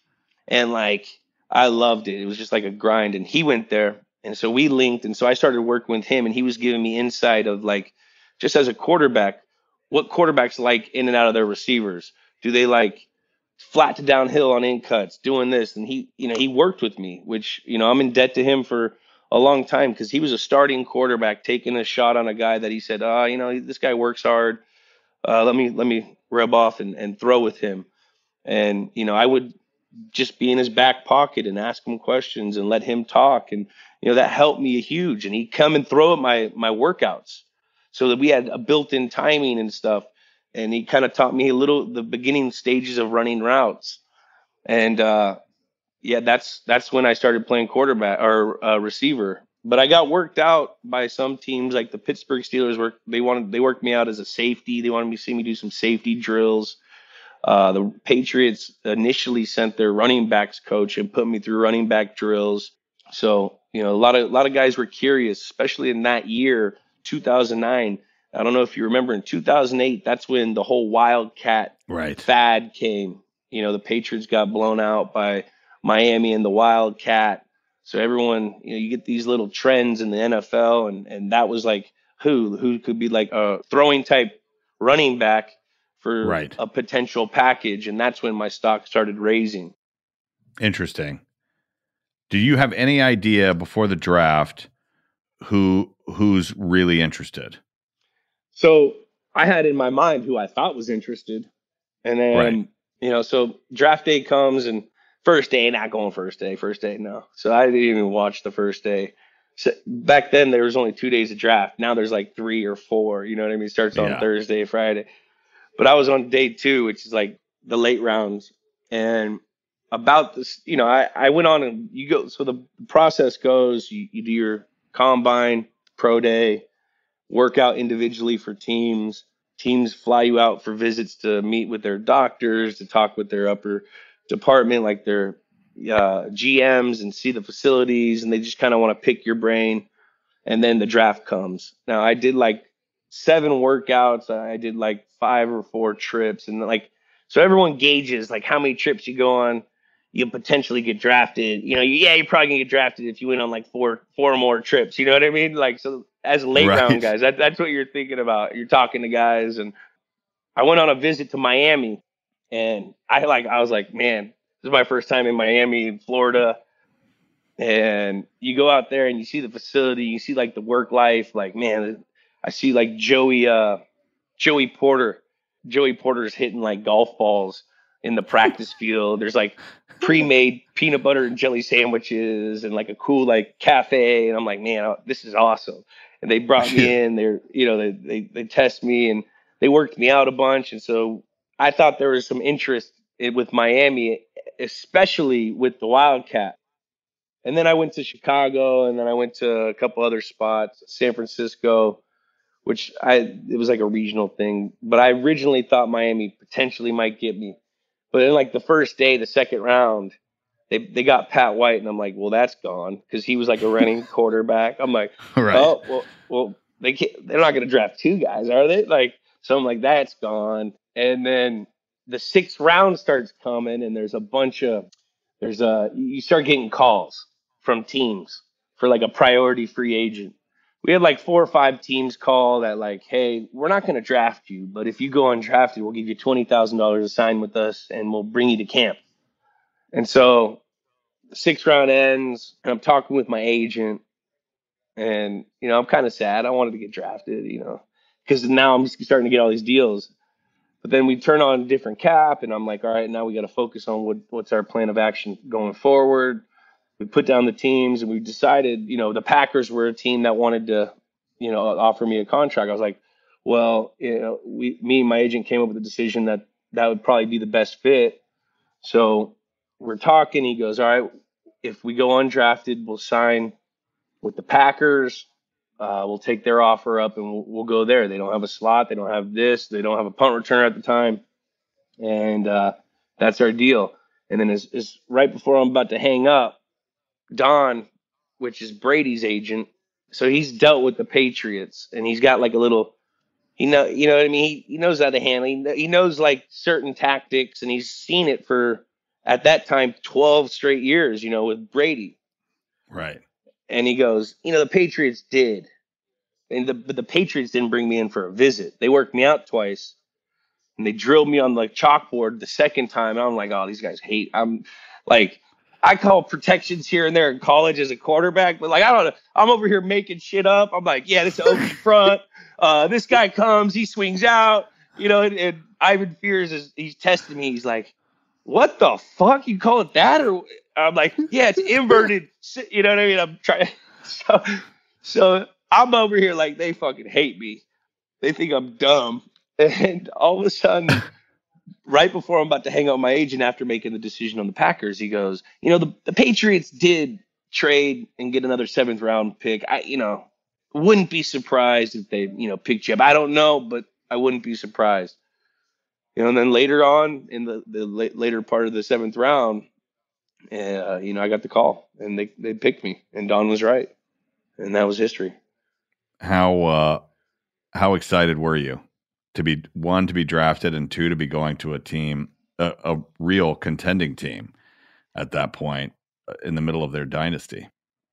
And like, I loved it. It was just like a grind. And he went there. And so we linked. And so I started working with him, and he was giving me insight of like, just as a quarterback, what quarterbacks like in and out of their receivers. Do they like flat to downhill on in cuts, doing this? And he, you know, he worked with me, which, you know, I'm in debt to him for a long time, because he was a starting quarterback taking a shot on a guy that he said, ah, oh, you know, this guy works hard. Uh, let me, let me rub off and, and throw with him. And, you know, I would just be in his back pocket and ask him questions and let him talk. And, you know, that helped me huge. And he'd come and throw at my, my workouts so that we had a built-in timing and stuff. And he kind of taught me a little, the beginning stages of running routes. And, uh, yeah, that's, that's when I started playing quarterback or uh, receiver. But I got worked out by some teams, like the Pittsburgh Steelers. Work, they wanted, they worked me out as a safety. They wanted me to see me do some safety drills. Uh, the Patriots initially sent their running backs coach and put me through running back drills. So, you know, a lot of a lot of guys were curious, especially in that year, two thousand nine. I don't know if you remember in two thousand eight, that's when the whole Wildcat right. fad came. You know, the Patriots got blown out by Miami and the Wildcat. So everyone, you know, you get these little trends in the N F L, and, and that was like who who could be like a throwing type running back for right. a potential package. And that's when my stock started raising. Interesting. Do you have any idea before the draft who who's really interested? So I had in my mind who I thought was interested. And then, right. you know, so draft day comes and first day, not going first day, first day, no. So I didn't even watch the first day. So back then there was only two days of draft. Now there's like three or four, you know what I mean? It starts on yeah. Thursday, Friday. But I was on day two, which is like the late rounds. And about this, you know, I, I went on and you go, so the process goes, you, you do your combine, pro day, workout individually for teams. Teams fly you out for visits to meet with their doctors, to talk with their upper department, like their uh, G Ms, and see the facilities. And they just kind of want to pick your brain. And then the draft comes. Now, I did like seven workouts. I did like five or four trips. And like, so everyone gauges like how many trips you go on. You'll potentially get drafted. You know, yeah, you're probably gonna get drafted if you went on like four, four more trips. You know what I mean? Like, so as late right. round guys, that, that's what you're thinking about. You're talking to guys, and I went on a visit to Miami, and I like, I was like, man, this is my first time in Miami, in Florida, and you go out there and you see the facility, you see like the work life, like man, I see like Joey, uh, Joey Porter, Joey Porter's hitting like golf balls in the practice field. There's like pre-made peanut butter and jelly sandwiches and like a cool like cafe. And I'm like, man, this is awesome. And they brought me in. They're, you know, they, they, they test me and they worked me out a bunch. And so I thought there was some interest in, with Miami, especially with the Wildcat. And then I went to Chicago, and then I went to a couple other spots, San Francisco, which I, it was like a regional thing, but I originally thought Miami potentially might get me. But in like the first day, the second round, they they got Pat White, and I'm like, well, that's gone, because he was like a running quarterback. I'm like, right. oh, well, well, they can't, they're not going to draft two guys, are they? Like, so I'm like, that's gone. And then the sixth round starts coming, and there's a bunch of there's a you start getting calls from teams for like a priority free agent. We had like four or five teams call that like, hey, we're not going to draft you, but if you go undrafted, we'll give you twenty thousand dollars to sign with us, and we'll bring you to camp. And so the sixth round ends, and I'm talking with my agent, and, you know, I'm kind of sad. I wanted to get drafted, you know, because now I'm just starting to get all these deals. But then we turn on a different cap, and I'm like, all right, now we got to focus on what what's our plan of action going forward. We put down the teams, and we decided, you know, the Packers were a team that wanted to, you know, offer me a contract. I was like, well, you know, we, me and my agent came up with the decision that that would probably be the best fit. So we're talking. He goes, all right, if we go undrafted, we'll sign with the Packers. Uh, we'll take their offer up, and we'll, we'll go there. They don't have a slot. They don't have this. They don't have a punt returner at the time. And uh, that's our deal. And then as, as right before I'm about to hang up, Don, which is Brady's agent, so he's dealt with the Patriots, and he's got like a little, you know, you know what I mean? He, he knows how to handle. He, he knows like certain tactics, and he's seen it for, at that time, twelve straight years, you know, with Brady. Right. And he goes, you know, the Patriots did, and the but the Patriots didn't bring me in for a visit. They worked me out twice, and they drilled me on the chalkboard the second time. And I'm like, oh, these guys hate. I'm like. I call protections here and there in college as a quarterback, but like, I don't know. I'm over here making shit up. I'm like, yeah, this is open front. Uh, this guy comes, he swings out, you know, and, and Ivan Fears is, he's testing me. He's like, what the fuck? You call it that? Or I'm like, yeah, it's inverted. You know what I mean? I'm trying. So, so I'm over here like, they fucking hate me. They think I'm dumb. And all of a sudden, right before I'm about to hang out with my agent after making the decision on the Packers, he goes, you know, the, the Patriots did trade and get another seventh round pick. I, you know, wouldn't be surprised if they, you know, picked you up. I don't know, but I wouldn't be surprised. You know, and then later on in the, the la- later part of the seventh round, And, uh, you know, I got the call and they, they picked me and Don was right. And that was history. How, uh, how excited were you to be one, to be drafted, and two, to be going to a team, a, a real contending team at that point in the middle of their dynasty?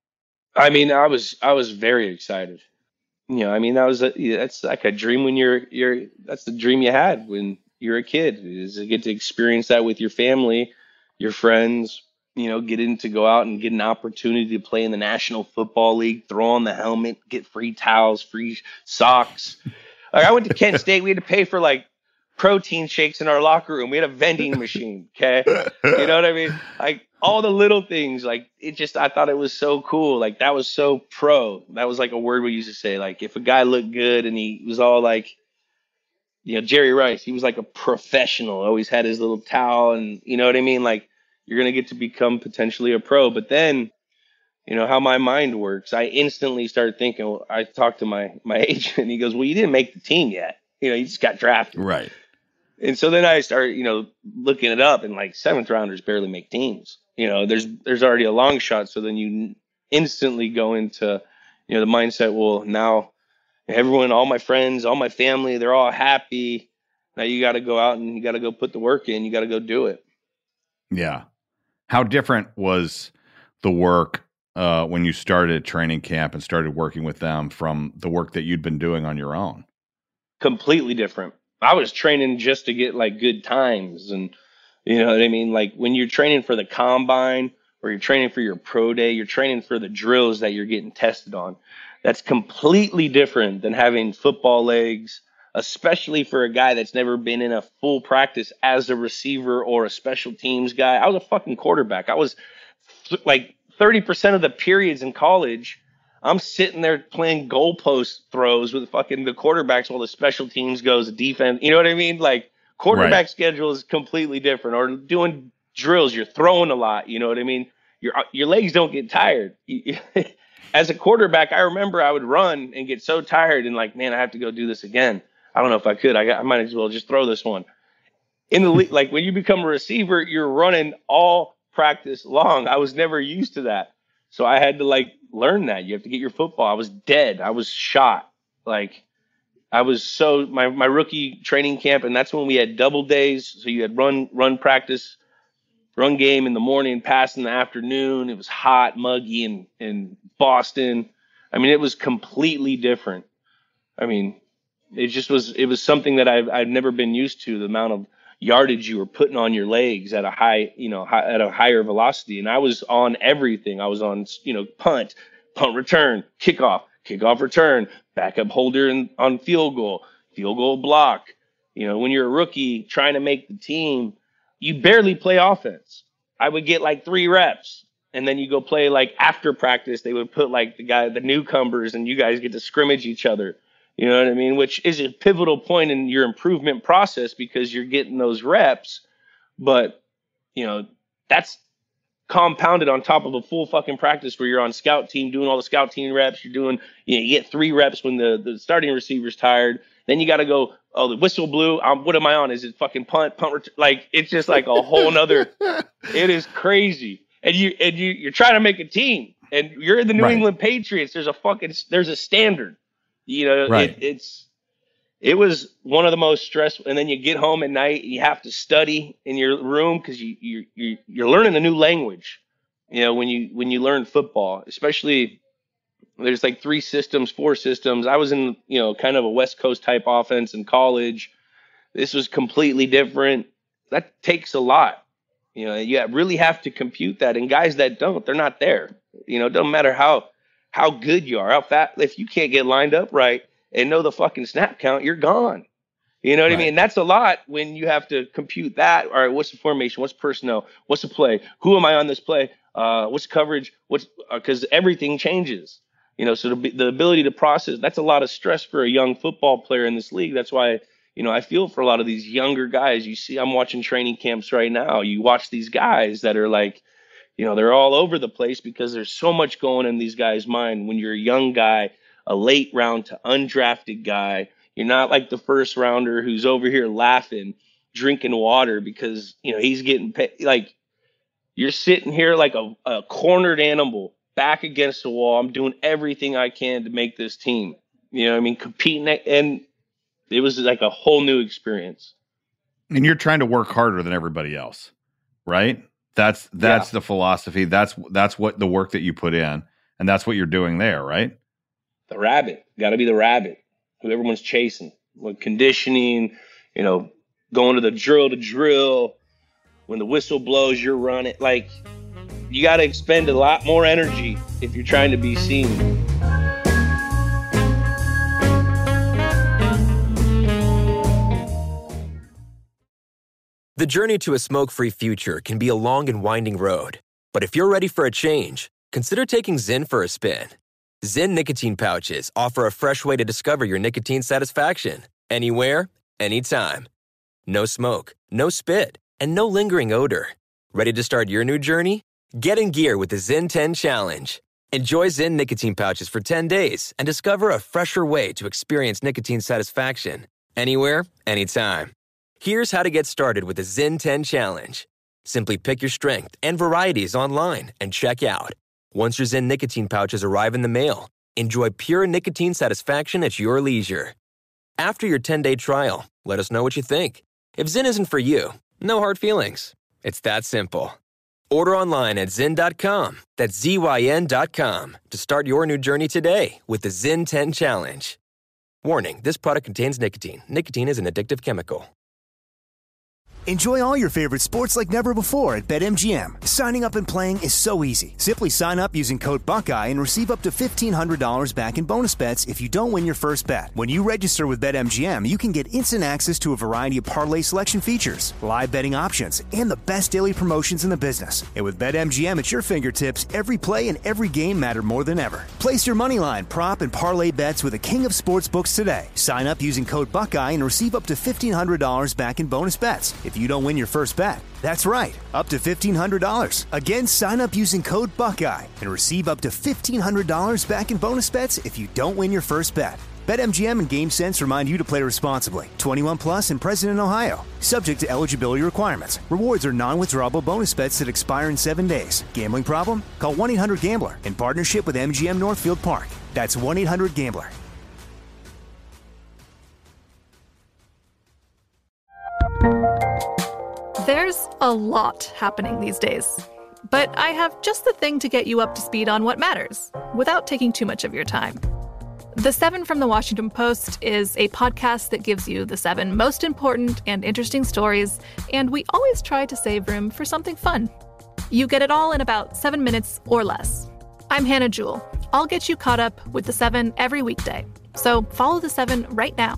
I mean, I was, I was very excited. You know, I mean, that was, a, that's like a dream when you're, you're, that's the dream you had when you're a kid, is to get to experience that with your family, your friends, you know, getting to go out and get an opportunity to play in the National Football League, throw on the helmet, get free towels, free socks. Like I went to Kent State, we had to pay for like protein shakes in our locker room. We had a vending machine. Okay. You know what I mean? Like all the little things, like it just, I thought it was so cool. Like that was so pro. That was like a word we used to say. Like if a guy looked good and he was all like, you know, Jerry Rice, he was like a professional, always had his little towel and you know what I mean? Like you're going to get to become potentially a pro. But then, you know, how my mind works, I instantly started thinking, well, I talked to my, my agent and he goes, well, you didn't make the team yet. You know, you just got drafted. Right. And so then I started, you know, looking it up and like seventh rounders barely make teams. You know, there's, there's already a long shot. So then you instantly go into, you know, the mindset, well, now everyone, all my friends, all my family, they're all happy. Now you got to go out and you got to go put the work in. You got to go do it. Yeah. How different was the work uh, when you started training camp and started working with them from the work that you'd been doing on your own? Completely different. I was training just to get like good times. And you know what I mean? Like when you're training for the combine or you're training for your pro day, you're training for the drills that you're getting tested on. That's completely different than having football legs, especially for a guy that's never been in a full practice as a receiver or a special teams guy. I was a fucking quarterback. I was like thirty percent of the periods in college, I'm sitting there playing goalpost throws with fucking the quarterbacks while the special teams goes defense. You know what I mean? Like quarterback right. schedule is completely different. Or doing drills, you're throwing a lot. You know what I mean? Your your legs don't get tired. As a quarterback, I remember I would run and get so tired and like, man, I have to go do this again. I don't know if I could. I, got, I might as well just throw this one. In the league, like when you become a receiver, you're running all practice long. I was never used to that. So I had to like learn that. You have to get your football. I was dead. I was shot. Like I was so my, my rookie training camp. And that's when we had double days. So you had run, run practice, run game in the morning, pass in the afternoon. It was hot, muggy in, in Boston. I mean, it was completely different. I mean, it just was, it was something that I've, I've never been used to, the amount of yardage you were putting on your legs at a high, you know, high, at a higher velocity. And I was on everything. I was on, you know, punt, punt return, kickoff, kickoff return, backup holder and on field goal, field goal block. You know, when you're a rookie trying to make the team, you barely play offense. I would get like three reps and then you go play like after practice, they would put like the guy, the newcomers, and you guys get to scrimmage each other. You know what I mean? Which is a pivotal point in your improvement process because you're getting those reps. But, you know, that's compounded on top of a full fucking practice where you're on scout team doing all the scout team reps. You're doing, you know, you get three reps when the, the starting receiver's tired. Then you got to go, oh, the whistle blew. Um, what am I on? Is it fucking punt, punt, ret-? Like, it's just like a whole nother, it is crazy. And you, and you, you're trying to make a team and you're in the New right. England Patriots. There's a fucking, there's a standard. You know, right. it, it's, it was one of the most stressful. And then you get home at night, you have to study in your room because you, you, you, you're learning a new language. You know, when you, when you learn football, especially there's like three systems, four systems. I was in, you know, kind of a West Coast type offense in college. This was completely different. That takes a lot. You know, you really have to compute that. And guys that don't, they're not there. You know, it doesn't matter how, how good you are, how fast, if you can't get lined up right and know the fucking snap count, you're gone. You know what right. I mean? And that's a lot when you have to compute that. All right, what's the formation? What's personnel? What's the play? Who am I on this play? Uh, what's coverage? What's, because uh, everything changes. You know, so the, the ability to process, that's a lot of stress for a young football player in this league. That's why, you know, I feel for a lot of these younger guys. You see, I'm watching training camps right now. You watch these guys that are like, you know, they're all over the place because there's so much going in these guys' mind. When you're a young guy, a late round to undrafted guy, you're not like the first rounder who's over here laughing, drinking water because, you know, he's getting paid. Like, You're sitting here like a, a cornered animal, back against the wall. I'm doing everything I can to make this team. You know what I mean? Competing. And it was like a whole new experience. And you're trying to work harder than everybody else, right? That's that's yeah. the philosophy. That's that's what the work that you put in. And that's what you're doing there, right? The rabbit. Got to be the rabbit who everyone's chasing. With conditioning, you know, going to the drill to drill. When the whistle blows, you're running. Like, you got to expend a lot more energy if you're trying to be seen. The journey to a smoke-free future can be a long and winding road. But if you're ready for a change, consider taking Zyn for a spin. Zyn nicotine pouches offer a fresh way to discover your nicotine satisfaction. Anywhere, anytime. No smoke, no spit, and no lingering odor. Ready to start your new journey? Get in gear with the Zyn ten Challenge. Enjoy Zyn nicotine pouches for ten days and discover a fresher way to experience nicotine satisfaction. Anywhere, anytime. Here's how to get started with the Zyn ten Challenge. Simply pick your strength and varieties online and check out. Once your Zyn nicotine pouches arrive in the mail, enjoy pure nicotine satisfaction at your leisure. After your ten-day trial, let us know what you think. If Zyn isn't for you, no hard feelings. It's that simple. Order online at zyn dot com, that's Z Y N dot com, to start your new journey today with the Zyn ten Challenge. Warning, this product contains nicotine. Nicotine is an addictive chemical. Enjoy all your favorite sports like never before at BetMGM. Signing up and playing is so easy. Simply sign up using code Buckeye and receive up to fifteen hundred dollars back in bonus bets if you don't win your first bet. When you register with BetMGM, you can get instant access to a variety of parlay selection features, live betting options, and the best daily promotions in the business. And with BetMGM at your fingertips, every play and every game matter more than ever. Place your moneyline, prop, and parlay bets with the king of sportsbooks today. Sign up using code Buckeye and receive up to fifteen hundred dollars back in bonus bets if you don't win your first bet. That's right, up to fifteen hundred dollars. Again, sign up using code Buckeye and receive up to fifteen hundred dollars back in bonus bets if you don't win your first bet. BetMGM and GameSense remind you to play responsibly. twenty-one plus and present in Ohio. Subject to eligibility requirements. Rewards are non-withdrawable bonus bets that expire in seven days. Gambling problem? Call one eight hundred gambler in partnership with M G M Northfield Park. That's one eight hundred gambler. There's a lot happening these days, but I have just the thing to get you up to speed on what matters without taking too much of your time. The Seven from the Washington Post is a podcast that gives you the seven most important and interesting stories, and we always try to save room for something fun. You get it all in about seven minutes or less. I'm Hannah Jewell. I'll get you caught up with the seven every weekday, so follow the seven right now.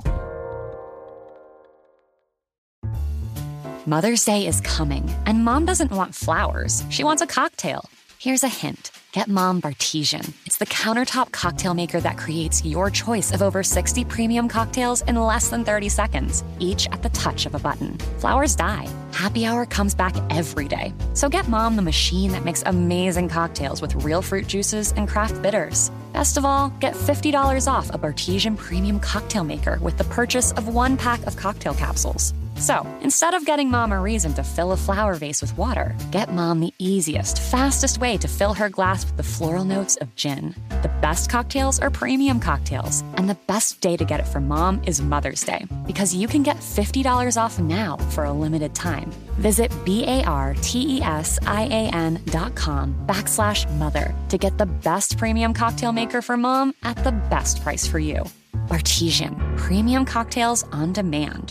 Mother's Day is coming, and Mom doesn't want flowers. She wants a cocktail. Here's a hint. Get Mom Bartesian. It's the countertop cocktail maker that creates your choice of over sixty premium cocktails in less than thirty seconds, each at the touch of a button. Flowers die. Happy Hour comes back every day. So get Mom the machine that makes amazing cocktails with real fruit juices and craft bitters. Best of all, get fifty dollars off a Bartesian premium cocktail maker with the purchase of one pack of cocktail capsules. So, instead of getting Mom a reason to fill a flower vase with water, get Mom the easiest, fastest way to fill her glass with the floral notes of gin. The best cocktails are premium cocktails, and the best day to get it for Mom is Mother's Day, because you can get fifty dollars off now for a limited time. Visit B-A-R-T-E-S-I-A-N dot com backslash mother to get the best premium cocktail maker for Mom at the best price for you. Bartesian, premium cocktails on demand.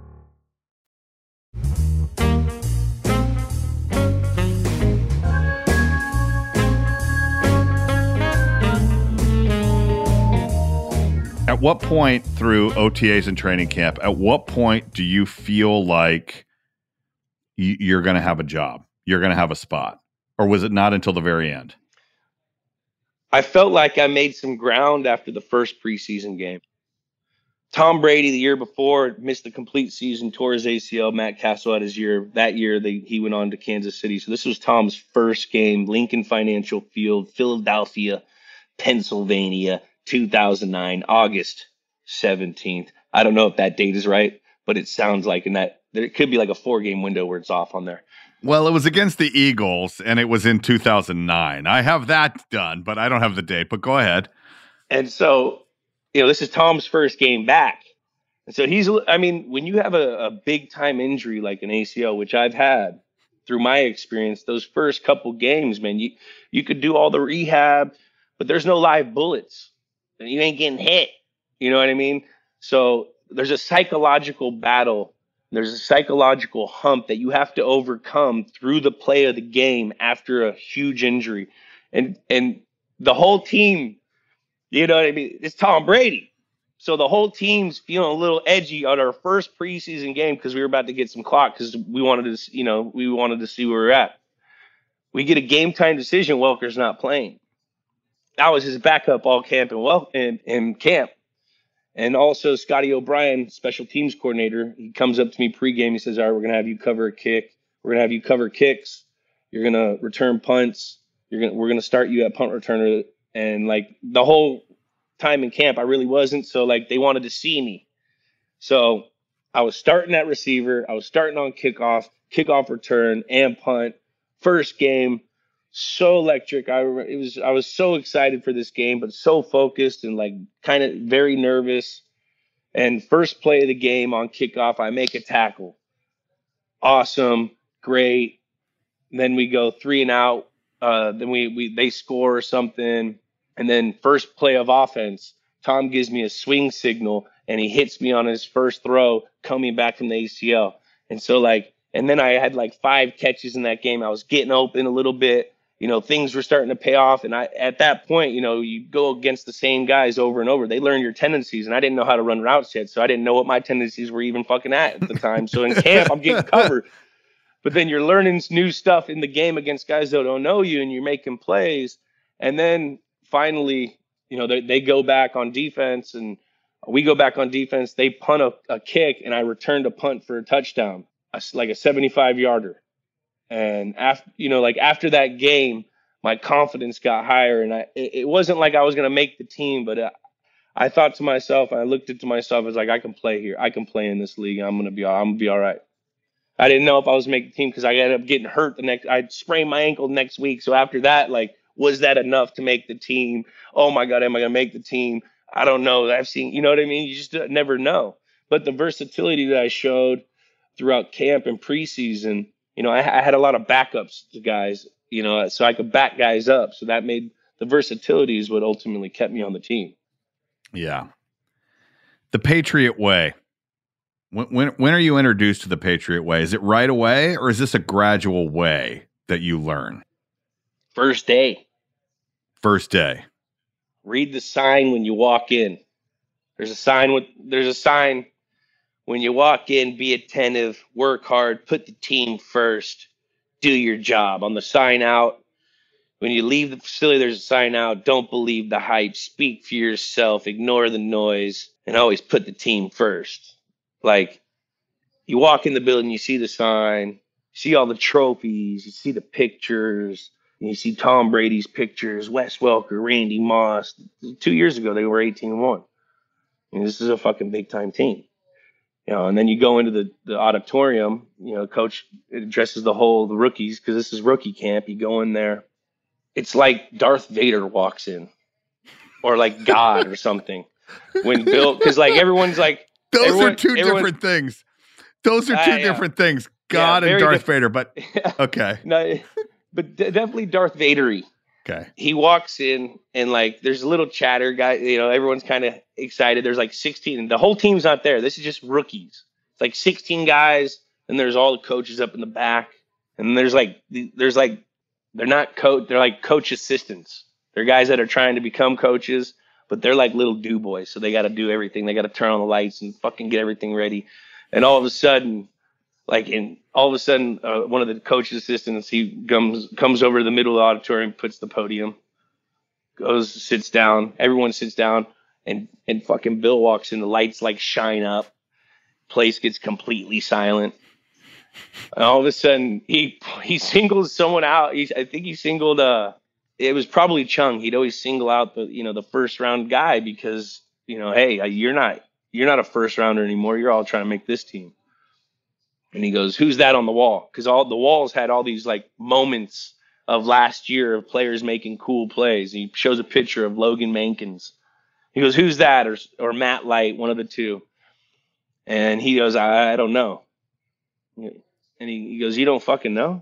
At what point through O T As and training camp, at what point do you feel like you're going to have a job? You're going to have a spot? Or was it not until the very end? I felt like I made some ground after the first preseason game. Tom Brady, the year before, missed the complete season, tore his A C L. Matt Castle had his year. That year, they, he went on to Kansas City. So this was Tom's first game, Lincoln Financial Field, Philadelphia, Pennsylvania, two thousand nine, August seventeenth. I don't know if that date is right, but it sounds like in that there could be like a four game window where it's off on there. Well, it was against the Eagles, and it was in two thousand nine. I have that done, but I don't have the date. But go ahead. And so, you know, this is Tom's first game back. And so he's, I mean, when you have a, a big time injury like an A C L, which I've had through my experience, those first couple games, man, you, you could do all the rehab, but there's no live bullets. And you ain't getting hit. You know what I mean? So there's a psychological battle. There's a psychological hump that you have to overcome through the play of the game after a huge injury. And and the whole team, you know what I mean? It's Tom Brady. So the whole team's feeling a little edgy on our first preseason game because we were about to get some clock because we wanted to, you know, we wanted to see where we're at. We get a game time decision. Welker's not playing. I was his backup all camp and well in, in camp. And also Scotty O'Brien, special teams coordinator, he comes up to me pregame. He says, all right, we're going to have you cover a kick. We're going to have you cover kicks. You're going to return punts. You're going to, we're going to start you at punt returner. And like the whole time in camp, I really wasn't. So like they wanted to see me. So I was starting at receiver. I was starting on kickoff, kickoff return and punt. First game. So electric. I it was I was so excited for this game, but so focused and like kind of very nervous. And first play of the game on kickoff, I make a tackle. Awesome, great. And then we go three and out. Uh, then we we they score or something. And then first play of offense, Tom gives me a swing signal and he hits me on his first throw coming back from the A C L. And so like, and then I had like five catches in that game. I was getting open a little bit. You know, things were starting to pay off. And I, at that point, you know, you go against the same guys over and over. They learn your tendencies. And I didn't know how to run routes yet. So I didn't know what my tendencies were even fucking at at the time. So in camp, I'm getting covered. But then you're learning new stuff in the game against guys that don't know you and you're making plays. And then finally, you know, they, they go back on defense and we go back on defense. They punt a, a kick and I returned a punt for a touchdown, a, like a seventy-five yarder. And after, you know, like after that game, my confidence got higher, and I, it, it wasn't like I was going to make the team, but uh, I thought to myself, I looked it to myself, I was like, I can play here. I can play in this league. I'm going to be, I'm going to be all right. I didn't know if I was making the team because I ended up getting hurt the next, I sprained my ankle next week. So after that, like, was that enough to make the team? Oh my God, am I going to make the team? I don't know. I've seen, you know what I mean? You just never know. But the versatility that I showed throughout camp and preseason, you know, I, I had a lot of backups to guys, you know, so I could back guys up. So that made the versatility is what ultimately kept me on the team. Yeah. The Patriot way. When, when, when are you introduced to the Patriot way? Is it right away or is this a gradual way that you learn? First day. First day. Read the sign when you walk in. There's a sign with, there's a sign. When you walk in, be attentive, work hard, put the team first, do your job. On the sign out, when you leave the facility, there's a sign out, don't believe the hype, speak for yourself, ignore the noise, and always put the team first. Like, you walk in the building, you see the sign, you see all the trophies, you see the pictures, and you see Tom Brady's pictures, Wes Welker, Randy Moss. Two years ago, they were eighteen and one. I mean, this is a fucking big-time team. You know, and then you go into the, the auditorium, you know, coach addresses the whole, the rookies, because this is rookie camp. You go in there. It's like Darth Vader walks in or like God or something when Bill, because like everyone's like. Those everyone, are two everyone, different things. Those are two uh, yeah. different things. God yeah, and Darth diff- Vader, but okay. No, but d- definitely Darth Vader-y. Okay. He walks in and like there's a little chatter guy, you know, everyone's kind of excited. There's like sixteen, the whole team's not there. This is just rookies. It's like sixteen guys, and there's all the coaches up in the back. And there's like there's like they're not coach, they're like coach assistants. They're guys that are trying to become coaches, but they're like little do boys. So they got to do everything. They got to turn on the lights and fucking get everything ready. And all of a sudden, like in all of a sudden, uh, one of the coach's assistants, he comes comes over to the middle of the auditorium, puts the podium, goes, sits down. Everyone sits down, and and fucking Bill walks in. The lights like shine up. Place gets completely silent. And all of a sudden, he he singles someone out. He's, I think he singled. Uh, it was probably Chung. He'd always single out the you know the first round guy because you know, hey, you're not you're not a first rounder anymore. You're all trying to make this team. And he goes, who's that on the wall? Because all the walls had all these like moments of last year of players making cool plays. He shows a picture of Logan Mankins. He goes, who's that? Or or Matt Light, one of the two. And he goes, I, I don't know. And he, he goes, you don't fucking know?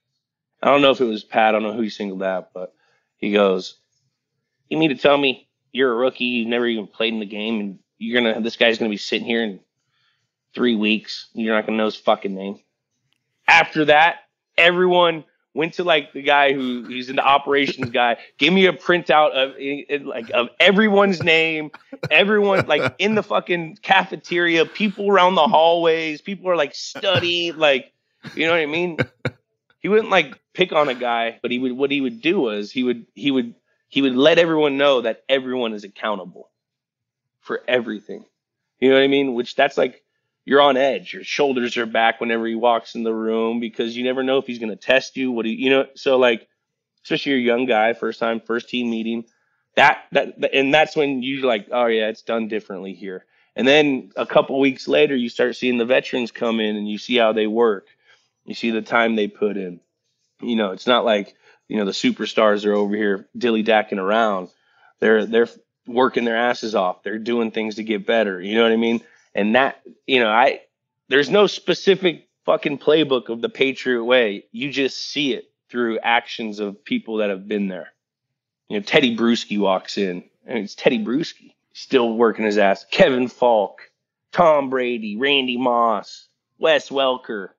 I don't know if it was Pat. I don't know who he singled out, but he goes, you mean to tell me you're a rookie, you never even played in the game, and you're gonna this guy's gonna be sitting here in three weeks, and you're not gonna know his fucking name? After that, everyone went to like the guy who he's an operations guy. Give me a printout of like of everyone's name, everyone like in the fucking cafeteria, people around the hallways, people are like studying, like, you know what I mean? He wouldn't like pick on a guy, but he would. What he would do was he would he would he would let everyone know that everyone is accountable for everything. You know what I mean? Which that's like you're on edge. Your shoulders are back whenever he walks in the room because you never know if he's going to test you. What do you, you know? So like, especially you're a young guy, first time, first team meeting. That that and that's when you're like, oh yeah, it's done differently here. And then a couple weeks later, you start seeing the veterans come in and you see how they work. You see the time they put in. You know, it's not like, you know, the superstars are over here dilly-dacking around. They're they're working their asses off. They're doing things to get better. You know what I mean? And that, you know, I there's no specific fucking playbook of the Patriot way. You just see it through actions of people that have been there. You know, Teddy Bruschi walks in, and it's Teddy Bruschi still working his ass. Kevin Falk, Tom Brady, Randy Moss, Wes Welker.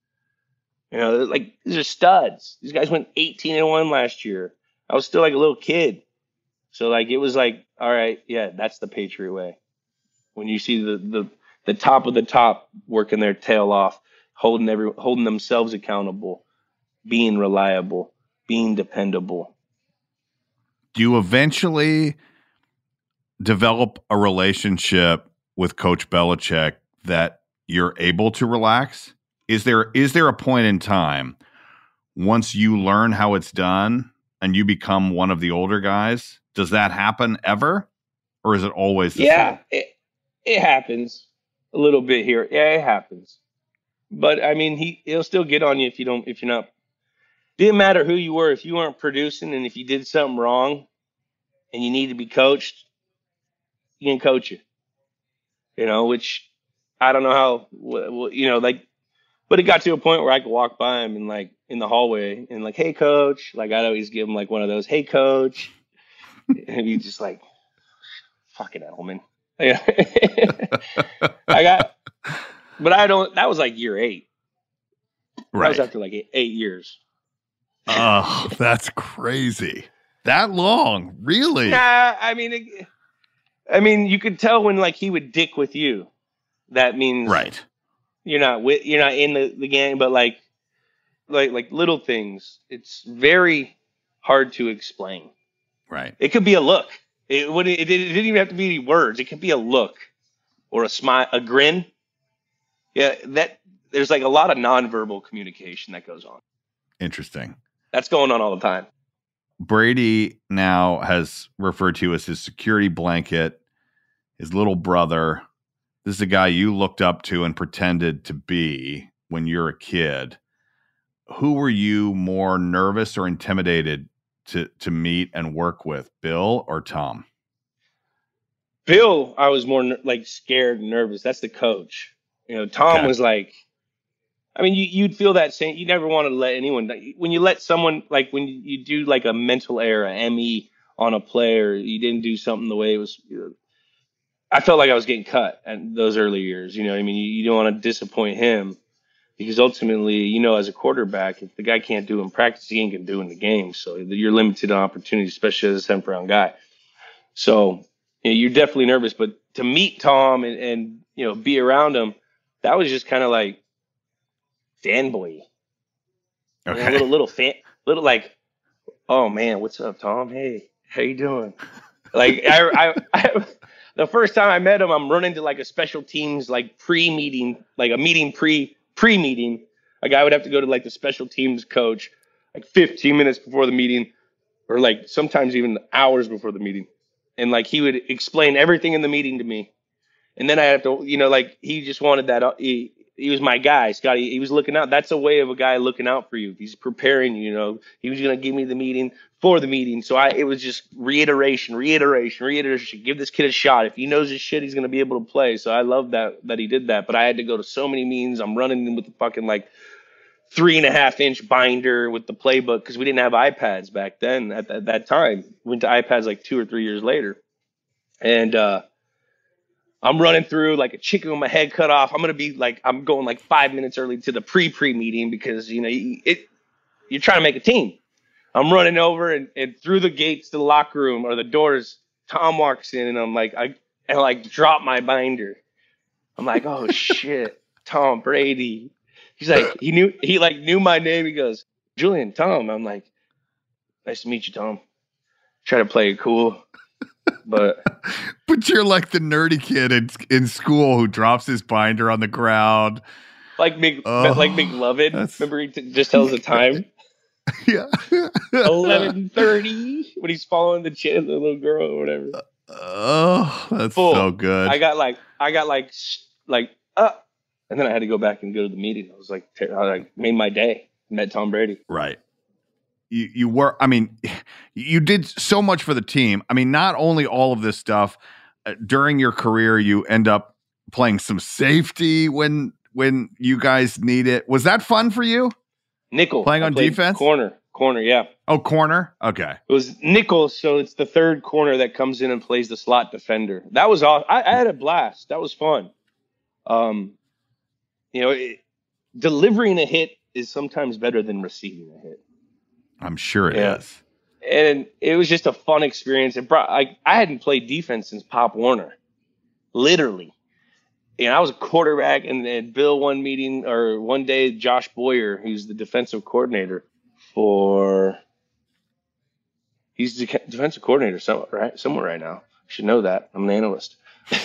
You know, like these are studs. These guys went eighteen and one last year. I was still like a little kid. So like it was like, all right, yeah, that's the Patriot way. When you see the the, the top of the top working their tail off, holding every holding themselves accountable, being reliable, being dependable. Do you eventually develop a relationship with Coach Belichick that you're able to relax? Is there is there a point in time once you learn how it's done and you become one of the older guys? Does that happen ever, or is it always the yeah, same? It, it happens a little bit here. Yeah, it happens. But I mean, he he'll still get on you if you don't if you're not. Didn't matter who you were, if you weren't producing and if you did something wrong, and you need to be coached, he can coach you. You know, which I don't know how. You know, like. But it got to a point where I could walk by him and like in the hallway and like, hey, coach. Like I'd always give him like one of those, hey, coach. And he's just like, fucking Edelman. I got, but I don't, that was like year eight. Right. That was after like eight, eight years. Oh, that's crazy. That long, really? Nah, I mean, it, I mean, you could tell when like he would dick with you. That means right. You're not with, you're not in the, the game, but like, like, like little things. It's very hard to explain. Right. It could be a look. It would. It, it didn't even have to be words. It could be a look, or a smile, a grin. Yeah. That there's like a lot of nonverbal communication that goes on. Interesting. That's going on all the time. Brady now has referred to as his security blanket, his little brother. This is a guy you looked up to and pretended to be when you're a kid. Who were you more nervous or intimidated to, to meet and work with, Bill or Tom? Bill, I was more like scared and nervous. That's the coach. You know, Tom okay. was like, I mean, you, you'd feel that same, you never want to let anyone, when you let someone, like when you do like a mental error, M E on a player, you didn't do something the way it was, you know, I felt like I was getting cut at those early years. You know what I mean? You, you don't want to disappoint him because ultimately, you know, as a quarterback, if the guy can't do in practice, he ain't going to do in the game. So you're limited on opportunities, especially as a seventh round guy. So you know, you're definitely nervous. But to meet Tom and, and you know, be around him, that was just kind of like fanboy. Okay. You know, little, little fan, little like, oh man, what's up, Tom? Hey, how you doing? Like I, I, I the first time I met him, I'm running to like a special teams like pre-meeting, like a meeting pre pre-meeting. A guy would have to go to like the special teams coach like fifteen minutes before the meeting, or like sometimes even hours before the meeting, and like he would explain everything in the meeting to me, and then I have to, you know, like he just wanted that. He, he was my guy, Scotty. He was looking out. That's a way of a guy looking out for you. He's preparing you, you know. He was going to give me the meeting for the meeting. So I, it was just reiteration, reiteration, reiteration. Give this kid a shot. If he knows his shit, he's going to be able to play. So I love that, that he did that. But I had to go to so many meetings. I'm running in with the fucking like three and a half inch binder with the playbook because we didn't have iPads back then at, at that time. Went to iPads like two or three years later. And, uh, I'm running through like a chicken with my head cut off. I'm going to be like, I'm going like five minutes early to the pre-pre meeting because, you know, it, you're trying to make a team. I'm running over and, and through the gates to the locker room or the doors. Tom walks in and I'm like, I, and I like drop my binder. I'm like, oh shit, Tom Brady. He's like, he knew, he like knew my name. He goes, Julian, Tom. I'm like, nice to meet you, Tom. Try to play it cool. But but you're like the nerdy kid in, in school who drops his binder on the ground. Like Mc, oh, like McLovin. That's... Remember he t- just tells the time? Yeah. eleven thirty when he's following the chin, the little girl or whatever. Oh, that's Full. so good. I got like, I got like, like, uh, and then I had to go back and go to the meeting. I was like, I like made my day. Met Tom Brady. Right. You, you were, I mean, you did so much for the team. I mean, not only all of this stuff uh, during your career, you end up playing some safety when, when you guys need it. Was that fun for you? Nickel. Playing on defense? Corner. Corner, yeah. Oh, corner? Okay. It was nickel, so it's the third corner that comes in and plays the slot defender. That was awesome. I, I had a blast. That was fun. Um, you know, it, delivering a hit is sometimes better than receiving a hit. I'm sure it yeah. is. And it was just a fun experience. It brought, I, I hadn't played defense since Pop Warner, literally. And I was a quarterback, and, and Bill one meeting or one day, Josh Boyer, who's the defensive coordinator for, he's the defensive coordinator somewhere right, somewhere right now. I should know that. I'm an analyst.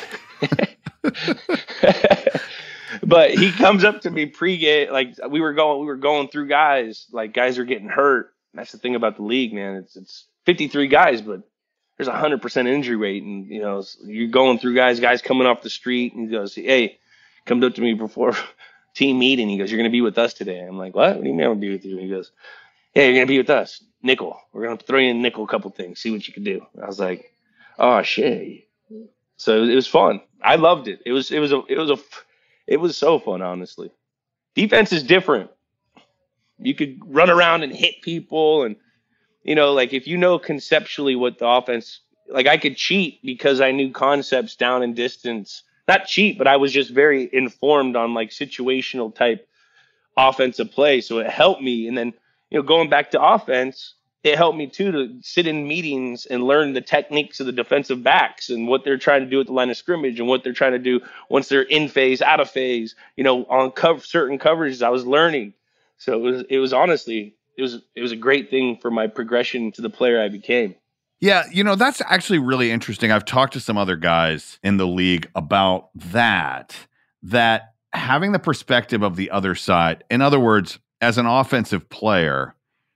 But he comes up to me pregame, like we were going, we were going through guys, like guys are getting hurt. That's the thing about the league, man. It's it's fifty-three guys, but there's a hundred percent injury rate, and you know you're going through guys, guys coming off the street, and he goes, "Hey," comes up to me before team meeting. He goes, "You're gonna be with us today." I'm like, "What? What do you mean I'm gonna be with you?" And he goes, "Yeah, you're gonna be with us, nickel. We're gonna throw you in nickel a couple things, see what you can do." I was like, "Oh shit!" So it was fun. I loved it. It was it was a it was a it was so fun, honestly. Defense is different. You could run around and hit people, and you know, like if you know conceptually what the offense, like I could cheat because I knew concepts down and distance. Not cheat, but I was just very informed on like situational type offensive play, so it helped me. And then you know, going back to offense, it helped me too to sit in meetings and learn the techniques of the defensive backs and what they're trying to do at the line of scrimmage and what they're trying to do once they're in phase, out of phase. You know, on cover, certain coverages, I was learning. So it was, it was honestly, it was, it was a great thing for my progression to the player I became. Yeah, you know, that's actually really interesting. I've talked to some other guys in the league about that, that having the perspective of the other side. In other words, as an offensive player,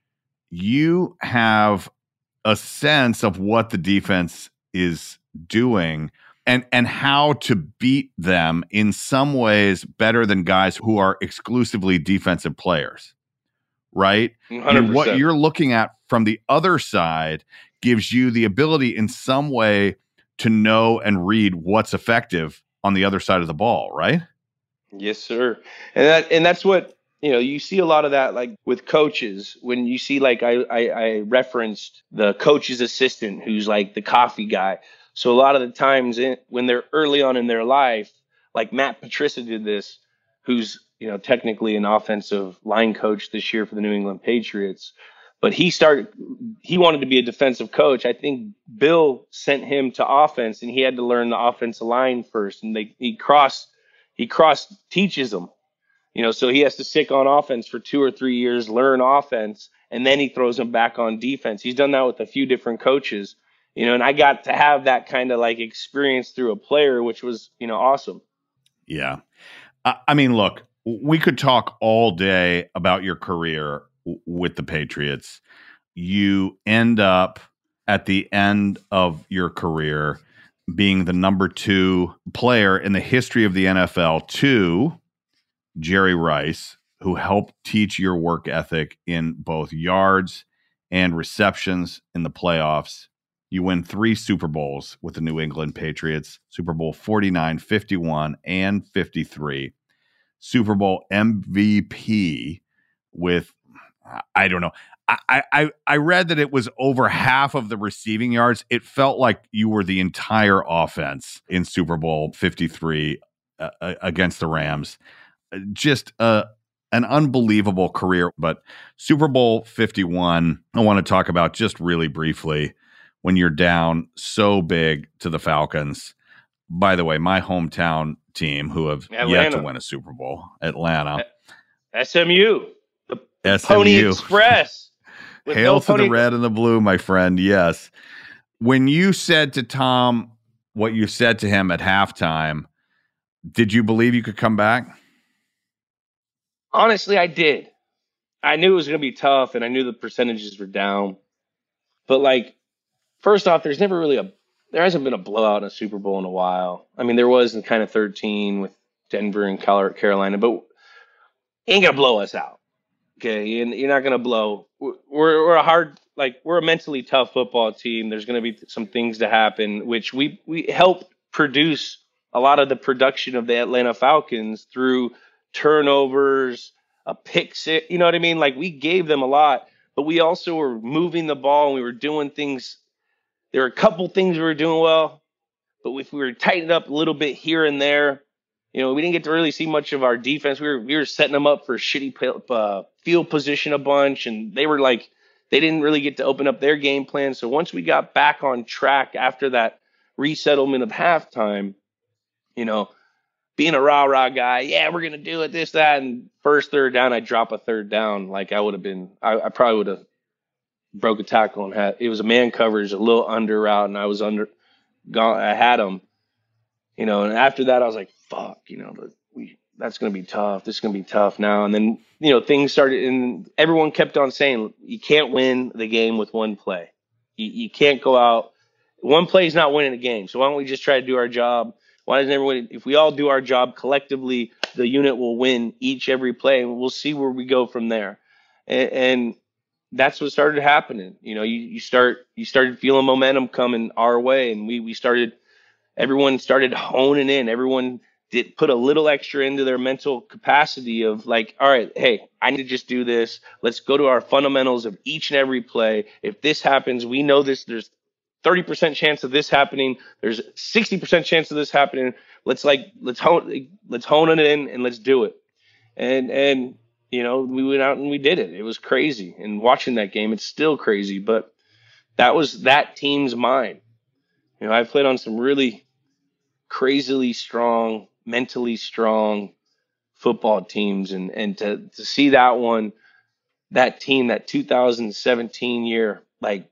you have a sense of what the defense is doing and, and how to beat them in some ways better than guys who are exclusively defensive players, right? one hundred percent. And what you're looking at from the other side gives you the ability in some way to know and read what's effective on the other side of the ball, right? Yes, sir. And that, and that's what, you know, you see a lot of that, like with coaches, when you see, like I, I, I referenced the coach's assistant, who's like the coffee guy. So a lot of the times in, when they're early on in their life, like Matt Patricia did this, who's, you know, technically an offensive line coach this year for the New England Patriots. But he started, he wanted to be a defensive coach. I think Bill sent him to offense, and he had to learn the offensive line first. And they, he cross, he cross teaches them. You know, so he has to stick on offense for two or three years, learn offense, and then he throws him back on defense. He's done that with a few different coaches, you know, and I got to have that kind of like experience through a player, which was, you know, awesome. Yeah. I, I mean, look, we could talk all day about your career w- with the Patriots. You end up at the end of your career being the number two player in the history of the N F L to Jerry Rice, who helped teach your work ethic in both yards and receptions in the playoffs. You win three Super Bowls with the New England Patriots, Super Bowl forty-nine, fifty-one, and fifty-three. Super Bowl M V P with, I don't know. I, I, I read that it was over half of the receiving yards. It felt like you were the entire offense in Super Bowl fifty-three uh, against the Rams. Just uh, an unbelievable career. But Super Bowl fifty-one, I want to talk about just really briefly when you're down so big to the Falcons. By the way, my hometown team who have Atlanta. yet to win a Super Bowl, Atlanta. S M U. The, the S M U. Pony Express. Hail no to pony- the red and the blue, my friend. Yes. When you said to Tom what you said to him at halftime, did you believe you could come back? Honestly, I did. I knew it was going to be tough, and I knew the percentages were down. But, like, first off, there's never really a – there hasn't been a blowout in a Super Bowl in a while. I mean, there was in kind of thirteen with Denver and Carolina, but it ain't going to blow us out. Okay, you're not going to blow. We're, we're a hard, like, we're a mentally tough football team. There's going to be some things to happen, which we, we help produce a lot of the production of the Atlanta Falcons through turnovers, a pick six. You know what I mean? Like, we gave them a lot, but we also were moving the ball and we were doing things. There were a couple things we were doing well, but if we were tightening up a little bit here and there, you know, we didn't get to really see much of our defense. We were we were setting them up for shitty uh, field position a bunch, and they were like, they didn't really get to open up their game plan. So once we got back on track after that resettlement of halftime, you know, being a rah-rah guy, yeah, we're going to do it, this, that, and first third down, I drop a third down. Like I would have been, I, I probably would have broke a tackle and had, it was a man coverage, a little under route, and I was under, gone, I had him. You know, and after that, I was like, fuck, you know, we that's going to be tough. This is going to be tough now. And then, you know, things started, and everyone kept on saying, you can't win the game with one play. You, you can't go out. One play is not winning a game. So why don't we just try to do our job? Why doesn't everyone, if we all do our job collectively, the unit will win each, every play, and we'll see where we go from there. And, and that's what started happening. You know, you, you start, you started feeling momentum coming our way, and we, we started, everyone started honing in. Everyone did put a little extra into their mental capacity of like, all right, hey, I need to just do this. Let's go to our fundamentals of each and every play. If this happens, we know this, there's thirty percent chance of this happening. There's sixty percent chance of this happening. Let's like, let's hone, let's hone it in and let's do it. And, and, you know, we went out and we did it. It was crazy. And watching that game, it's still crazy, but that was that team's mind. You know, I've played on some really crazily strong, mentally strong football teams, and, and to, to see that one, that team, that two thousand seventeen year, like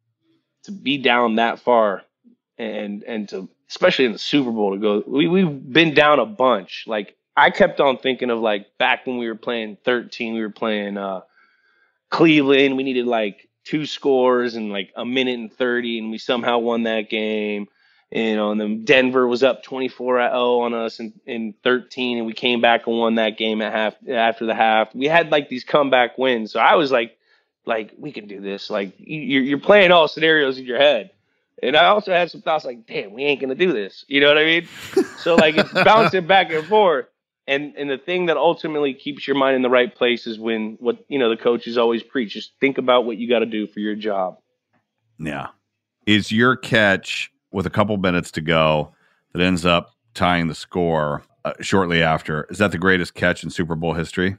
to be down that far and, and to, especially in the Super Bowl to go, we, we've been down a bunch. Like I kept on thinking of like back when we were playing thirteen, we were playing uh, Cleveland. We needed like two scores and like a minute and thirty, and we somehow won that game. You know, and then Denver was up twenty-four to oh on us in, in thirteen, and we came back and won that game at half after the half. We had like these comeback wins. So I was like, like, we can do this. Like you're, you're playing all scenarios in your head. And I also had some thoughts like, damn, we ain't going to do this. You know what I mean? So like it's bouncing back and forth. And, and the thing that ultimately keeps your mind in the right place is when what, you know, the coaches always preach, just think about what you got to do for your job. Yeah. Is your catch with a couple minutes to go that ends up tying the score uh, shortly after, is that the greatest catch in Super Bowl history?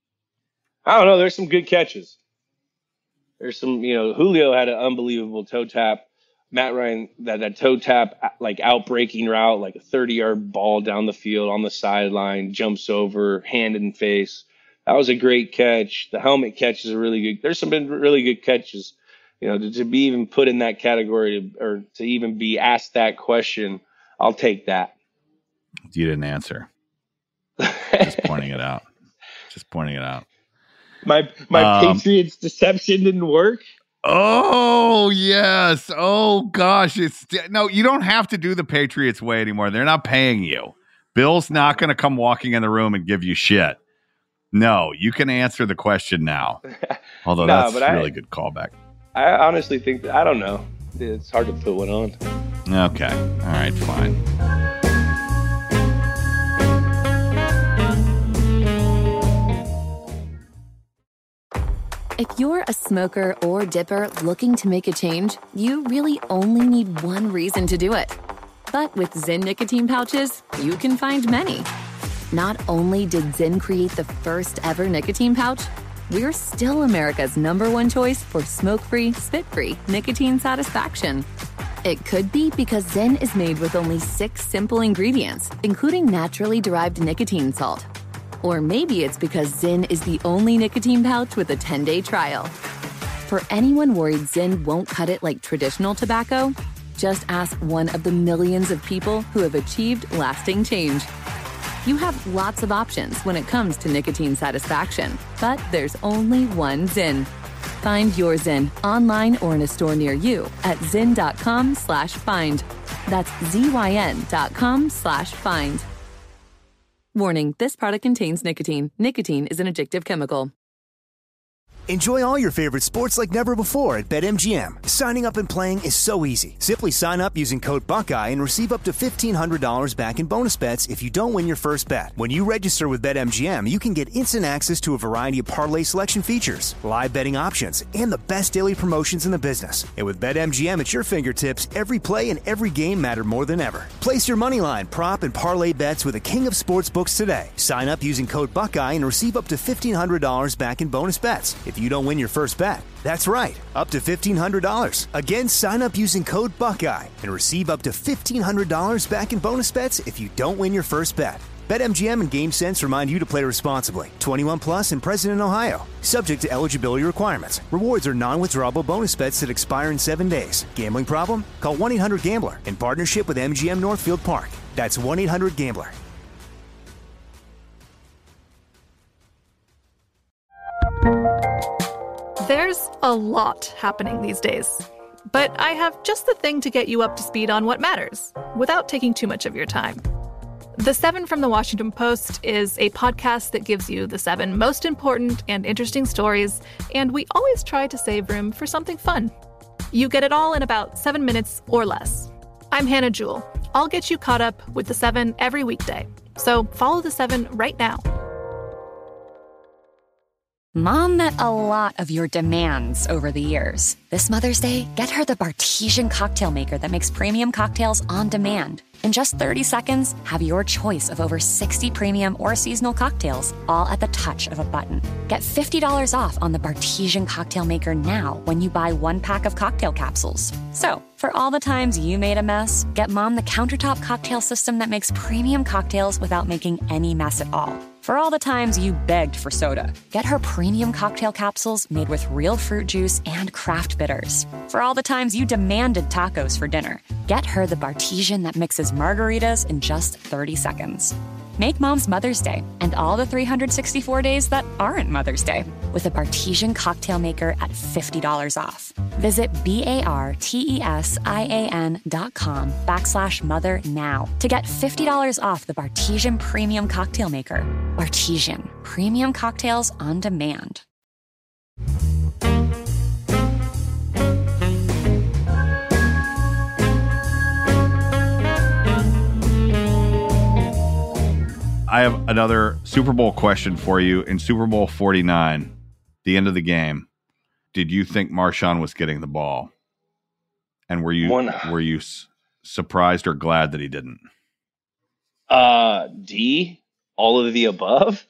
I don't know. There's some good catches. There's some, you know, Julio had an unbelievable toe tap. Matt Ryan, that, that toe tap, like out-breaking route, like a thirty-yard ball down the field on the sideline, jumps over, hand in face. That was a great catch. The helmet catch is a really good. There's some been really good catches. You know, to, to be even put in that category or to even be asked that question, I'll take that. You didn't answer. Just pointing it out. Just pointing it out. My my um, Patriots deception didn't work. Oh, yes. Oh, gosh. It's no, you don't have to do the Patriots way anymore. They're not paying you. Bill's not going to come walking in the room and give you shit. No, you can answer the question now. Although no, that's but a really I, good callback. I honestly think that, I don't know. It's hard to put one on. Okay. All right, fine. If you're a smoker or dipper looking to make a change, you really only need one reason to do it. But with Zyn nicotine pouches, you can find many. Not only did Zyn create the first ever nicotine pouch, we're still America's number one choice for smoke-free, spit-free nicotine satisfaction. It could be because Zyn is made with only six simple ingredients, including naturally derived nicotine salt. Or maybe it's because Zyn is the only nicotine pouch with a ten-day trial. For anyone worried Zyn won't cut it like traditional tobacco, just ask one of the millions of people who have achieved lasting change. You have lots of options when it comes to nicotine satisfaction, but there's only one Zyn. Find your Zyn online or in a store near you at zyn.com slash find. That's Z-Y-N dot com slash find. Warning, this product contains nicotine. Nicotine is an addictive chemical. Enjoy all your favorite sports like never before at BetMGM. Signing up and playing is so easy. Simply sign up using code Buckeye and receive up to fifteen hundred dollars back in bonus bets if you don't win your first bet. When you register with BetMGM, you can get instant access to a variety of parlay selection features, live betting options, and the best daily promotions in the business. And with BetMGM at your fingertips, every play and every game matter more than ever. Place your moneyline, prop, and parlay bets with the king of sportsbooks today. Sign up using code Buckeye and receive up to fifteen hundred dollars back in bonus bets if you don't win your first bet. That's right, up to fifteen hundred dollars. Again, sign up using code Buckeye and receive up to fifteen hundred dollars back in bonus bets if you don't win your first bet. BetMGM and GameSense remind you to play responsibly. twenty-one plus and present in Ohio. Subject to eligibility requirements. Rewards are non-withdrawable bonus bets that expire in seven days. Gambling problem? Call one eight hundred gambler in partnership with M G M Northfield Park. That's one eight hundred gambler. There's a lot happening these days, but I have just the thing to get you up to speed on what matters without taking too much of your time. The Seven from the Washington Post is a podcast that gives you the seven most important and interesting stories, and we always try to save room for something fun. You get it all in about seven minutes or less. I'm Hannah Jewell. I'll get you caught up with the seven every weekday, so follow the seven right now. Mom met a lot of your demands over the years. This Mother's Day, get her the Bartesian cocktail maker that makes premium cocktails on demand. In just thirty seconds, have your choice of over sixty premium or seasonal cocktails, all at the touch of a button. Get fifty dollars off on the Bartesian cocktail maker now when you buy one pack of cocktail capsules. So, for all the times you made a mess, get Mom the countertop cocktail system that makes premium cocktails without making any mess at all. For all the times you begged for soda, get her premium cocktail capsules made with real fruit juice and craft bitters. For all the times you demanded tacos for dinner, get her the Bartesian that mixes margaritas in just thirty seconds. Make Mom's Mother's Day and all the three hundred sixty-four days that aren't Mother's Day with a Bartesian cocktail maker at fifty dollars off. Visit B-A-R-T-E-S-I-A-N dot com backslash mother now to get fifty dollars off the Bartesian Premium Cocktail Maker. Bartesian, premium cocktails on demand. I have another Super Bowl question for you. In Super Bowl forty-nine, the end of the game, did you think Marshawn was getting the ball? And were you One. were you s- surprised or glad that he didn't? Uh, D, all of the above.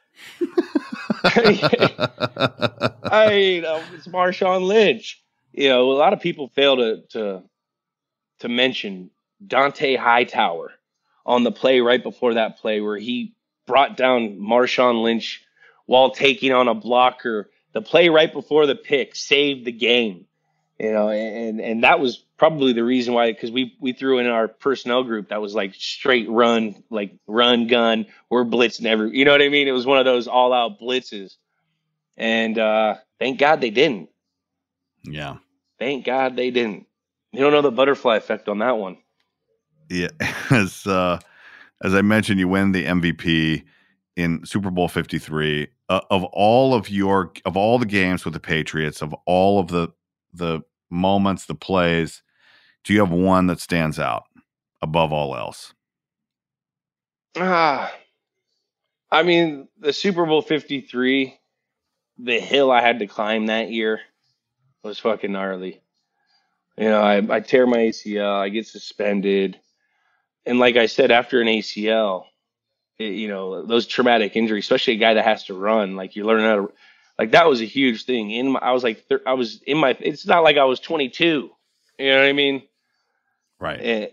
I mean, uh, it's Marshawn Lynch. You know, a lot of people fail to to to mention Dante Hightower on the play right before that play where he brought down Marshawn Lynch while taking on a blocker. The play right before the pick saved the game, you know, and, and that was probably the reason why, because we, we threw in our personnel group that was like straight run, like run gun, we're blitzing every, you know what I mean? It was one of those all out blitzes. And uh, thank God they didn't. Yeah. Thank God they didn't. You don't know the butterfly effect on that one. Yeah, as uh, as I mentioned, you win the M V P in Super Bowl fifty-three. Uh, of all of your of all the games with the Patriots, of all of the the moments, the plays, do you have one that stands out above all else? Ah, I mean, the Super Bowl fifty-three, the hill I had to climb that year was fucking gnarly. You know, I, I tear my A C L, I get suspended. And like I said, after an A C L, it, you know, those traumatic injuries, especially a guy that has to run, like you learn how to, like that was a huge thing. In my, I was like, I was in my, it's not like I was twenty-two. You know what I mean? Right. And,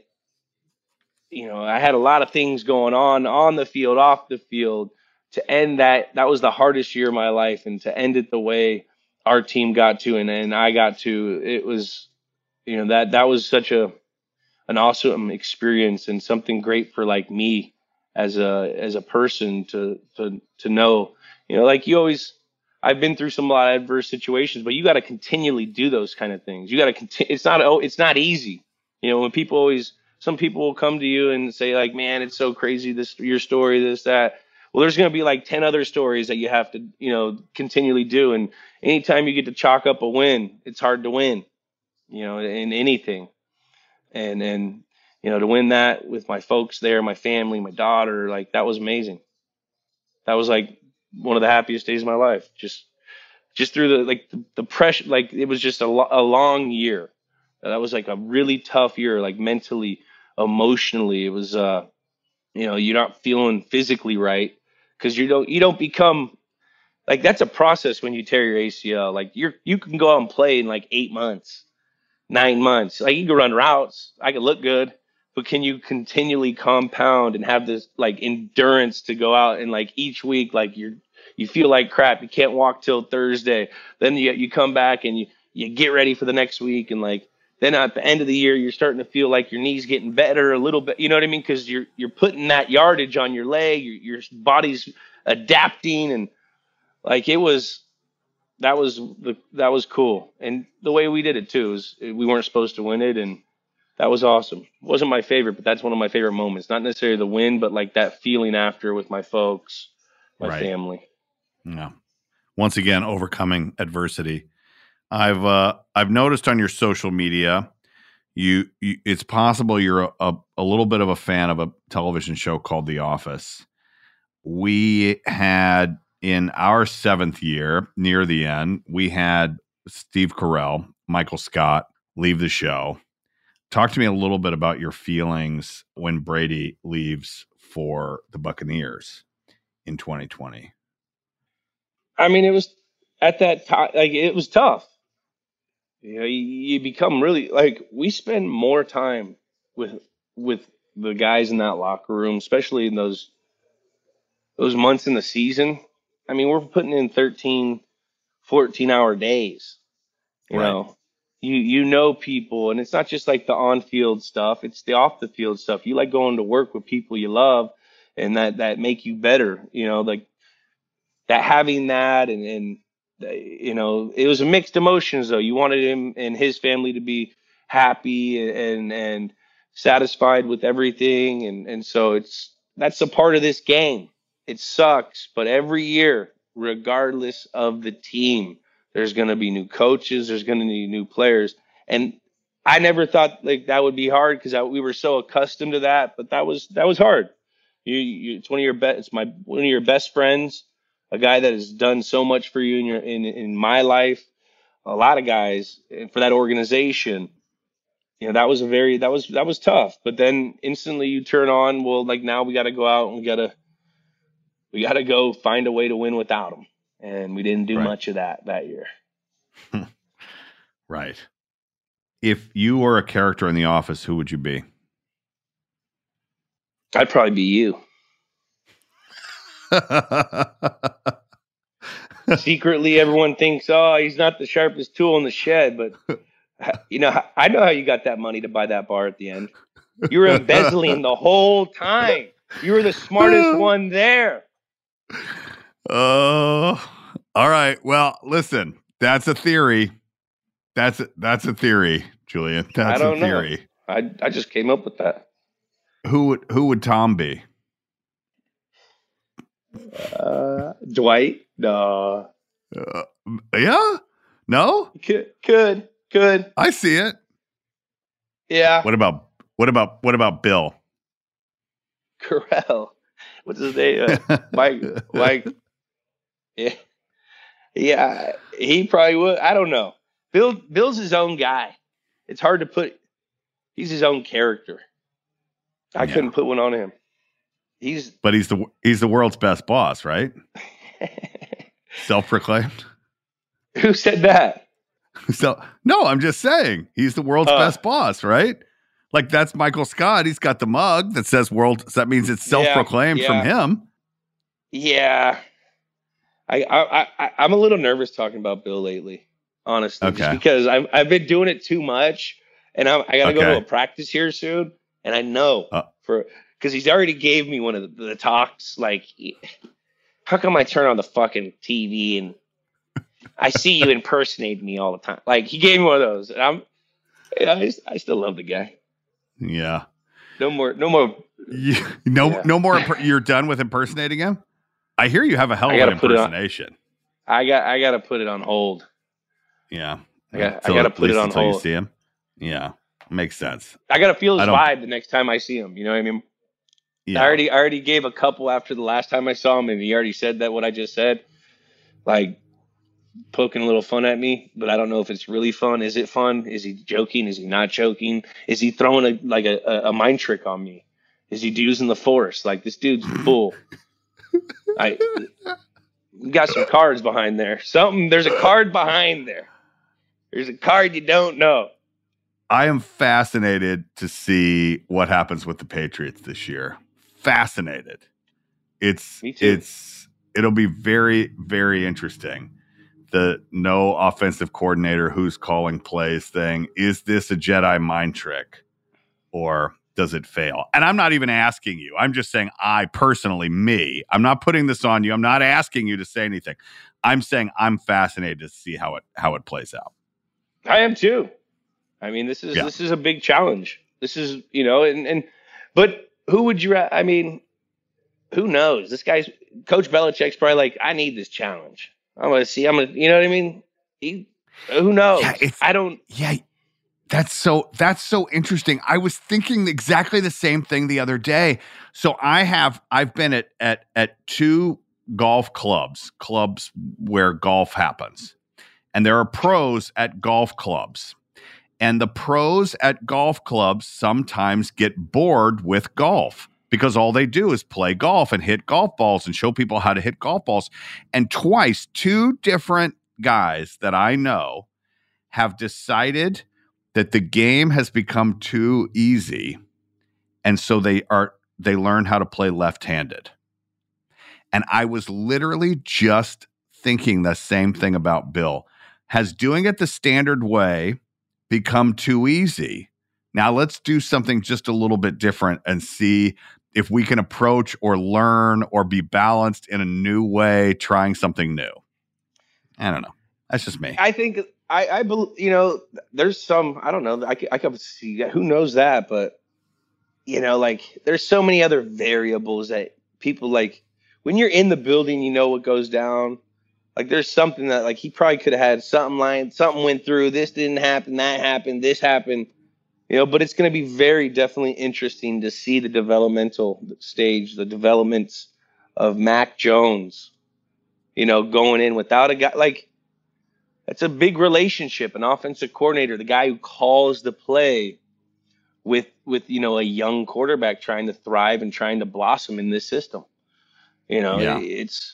you know, I had a lot of things going on, on the field, off the field. To end that, that was the hardest year of my life. And to end it the way our team got to, and, and I got to, it was, you know, that, that was such a, an awesome experience and something great for like me as a, as a person to, to, to know, you know, like you always, I've been through some a lot of adverse situations, but you got to continually do those kind of things. You got to continue. It's not, oh, it's not easy. You know, when people always, some people will come to you and say like, man, it's so crazy. This, your story, this, that. Well, there's going to be like ten other stories that you have to, you know, continually do. And anytime you get to chalk up a win, it's hard to win, you know, in anything. And, and, you know, to win that with my folks there, my family, my daughter, like that was amazing. That was like one of the happiest days of my life. Just, just through the, like the, the pressure, like it was just a, lo- a long year. That was like a really tough year, like mentally, emotionally. It was, uh, you know, you're not feeling physically right because you don't, you don't become like, that's a process when you tear your A C L. Like you're, you can go out and play in like eight months, nine months. Like you can run routes. I can look good, but can you continually compound and have this like endurance to go out and like each week, like you're, you feel like crap. You can't walk till Thursday. Then you, you come back and you, you get ready for the next week. And like, then at the end of the year, you're starting to feel like your knee's getting better a little bit. You know what I mean? Because you're you're putting that yardage on your leg. Your, your body's adapting, and like it was, that was the that was cool. And the way we did it too is we weren't supposed to win it, and that was awesome. It wasn't my favorite, but that's one of my favorite moments. Not necessarily the win, but like that feeling after with my folks, my right. family. Yeah. Once again, overcoming adversity. I've uh, I've noticed on your social media, you, you it's possible you're a, a, a little bit of a fan of a television show called The Office. We had in our seventh year, near the end, we had Steve Carell, Michael Scott leave the show. Talk to me a little bit about your feelings when Brady leaves for the Buccaneers in twenty twenty. I mean, it was at that time, like it was tough. You know, you, you become really like we spend more time with with the guys in that locker room, especially in those those months in the season. I mean, we're putting in thirteen, fourteen hour days. You right. know, you you know people, and it's not just like the on field stuff; it's the off the field stuff. You like going to work with people you love, and that that make you better. You know, like that having that and and. You know, it was a mixed emotions though. You wanted him and his family to be happy and and satisfied with everything, and and so it's that's a part of this game. It sucks, but every year, regardless of the team, there's going to be new coaches. There's going to be new players, and I never thought like that would be hard because we were so accustomed to that. But that was that was hard. You, you it's one of your best. It's my one of your best friends. A guy that has done so much for you in your in, in my life, a lot of guys, and for that organization, you know, that was a very that was that was tough. But then instantly you turn on, well, like now we got to go out and we got to we got to go find a way to win without him, and we didn't do right. much of that that year. Right. If you were a character in The Office, who would you be? I'd probably be you. Secretly, everyone thinks, oh, he's not the sharpest tool in the shed. But, you know, I know how you got that money to buy that bar at the end. You were embezzling the whole time. You were the smartest one there. Oh, uh, all right. Well, listen, that's a theory. That's a, that's a theory, Julian. That's I don't a theory. know. I I just came up with that. Who would who would Tom be? Uh, Dwight? No. Uh, yeah? No? Could, could, could. I see it. Yeah. What about what about what about Bill? Corral. What's his name? Uh, Mike. Mike. Yeah. Yeah. He probably would. I don't know. Bill. Bill's his own guy. It's hard to put. He's his own character. I Yeah. couldn't put one on him. He's. But he's the he's the world's best boss, right? Self-proclaimed. Who said that? So no, I'm just saying he's the world's Uh, best boss, right? Like that's Michael Scott. He's got the mug that says world. So that means it's self-proclaimed yeah. from him. Yeah. I, I, I, I'm a little nervous talking about Bill lately, honestly, Okay. just because I've, I've been doing it too much, and I'm, I got to go Okay. to a practice here soon, and I know Uh. for because he's already gave me one of the, the talks. Like, how come I turn on the fucking T V and I see you impersonate me all the time? Like, he gave me one of those, and I'm, yeah, I, I still love the guy. Yeah. No more, no more. You, no, Yeah. no more. imper- You're done with impersonating him. I hear you have a hell I of gotta an put it on- impersonation. I got, I got to put it on hold. Yeah. I got- I Until- gotta at put it least on until you hold. see him. Yeah, makes sense. I got to feel I his don't- vibe the next time I see him. You know what I mean? Yeah. I already, I already gave a couple after the last time I saw him, and he already said that what I just said, like poking a little fun at me. But I don't know if it's really fun. Is it fun? Is he joking? Is he not joking? Is he throwing a like a, a, a mind trick on me? Is he using the force? Like, this dude's full. I you got some cards behind there. Something. There's a card behind there. There's a card you don't know. I am fascinated to see what happens with the Patriots this year. Fascinated. It's Me too. it's it'll be very, very interesting. The no offensive coordinator who's calling plays thing. Is this a Jedi mind trick or does it fail? And I'm not even asking you. I'm just saying I personally, me, I'm not putting this on you. I'm not asking you to say anything. I'm saying I'm fascinated to see how it how it plays out. I am too. I mean, this is Yeah. this is a big challenge. This is, you know, and, and but who would you? ra- I mean, who knows? This guy's Coach Belichick's probably like, I need this challenge. I'm gonna see. I'm gonna, you know what I mean? He, who knows? Yeah, it's- I don't. Yeah, that's so that's so interesting. I was thinking exactly the same thing the other day. So I have I've been at at at two golf clubs, clubs where golf happens. And there are pros at golf clubs. And the pros at golf clubs sometimes get bored with golf because all they do is play golf and hit golf balls and show people how to hit golf balls. And twice, two different guys that I know have decided that the game has become too easy. And so they are they learn how to play left-handed. And I was literally just thinking the same thing about Bill. Has doing it the standard way become too easy? Now let's do something just a little bit different and see if we can approach or learn or be balanced in a new way, trying something new. I don't know. That's just me. I think I, I bel you know, there's some. I don't know. I c- I could see that. Who knows that? But you know, like there's so many other variables that people like. When you're in the building, you know what goes down. Like there's something that like he probably could have had something like something went through. This didn't happen. That happened. This happened. You know, but it's going to be very definitely interesting to see the developmental stage, the developments of Mac Jones. You know, going in without a guy like that's a big relationship. An offensive coordinator, the guy who calls the play, with with you know a young quarterback trying to thrive and trying to blossom in this system. You know, Yeah. it's.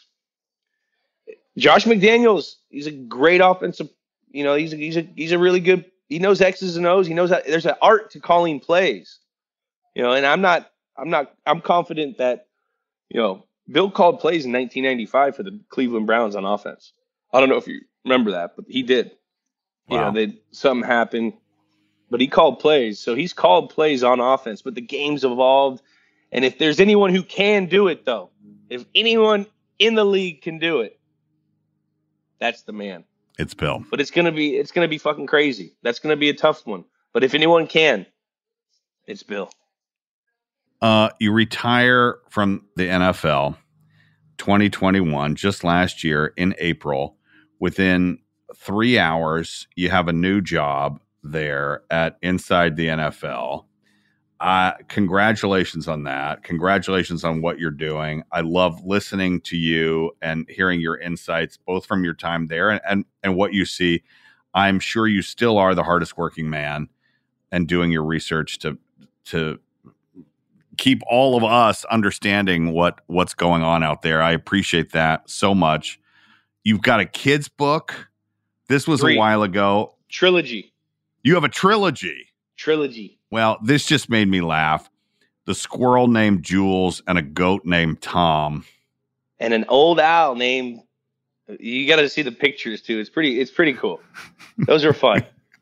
Josh McDaniels, he's a great offensive, you know, he's a, he's a, he's a really good, he knows X's and O's. He knows that there's an art to calling plays, you know, and I'm not, I'm not, I'm confident that, you know, Bill called plays in nineteen ninety-five for the Cleveland Browns on offense. I don't know if you remember that, but he did. You Wow. know, they, something happened, but he called plays. So he's called plays on offense, but the game's evolved. And if there's anyone who can do it, though, if anyone in the league can do it, that's the man. It's Bill. But it's gonna be it's gonna be fucking crazy. That's gonna be a tough one. But if anyone can, it's Bill. Uh, you retire from the N F L. twenty twenty-one, just last year in April. Within three hours, you have a new job there at Inside the N F L. Uh, congratulations on that. Congratulations on what you're doing. I love listening to you and hearing your insights, both from your time there and, and, and what you see. I'm sure you still are the hardest working man and doing your research to to keep all of us understanding what, what's going on out there. I appreciate that so much. You've got a kid's book. This was Three. a while ago. Trilogy. You have a trilogy. Trilogy. Well, this just made me laugh. The squirrel named Jules and a goat named Tom. And an old owl named, you got to see the pictures too. It's pretty, it's pretty cool. Those are fun.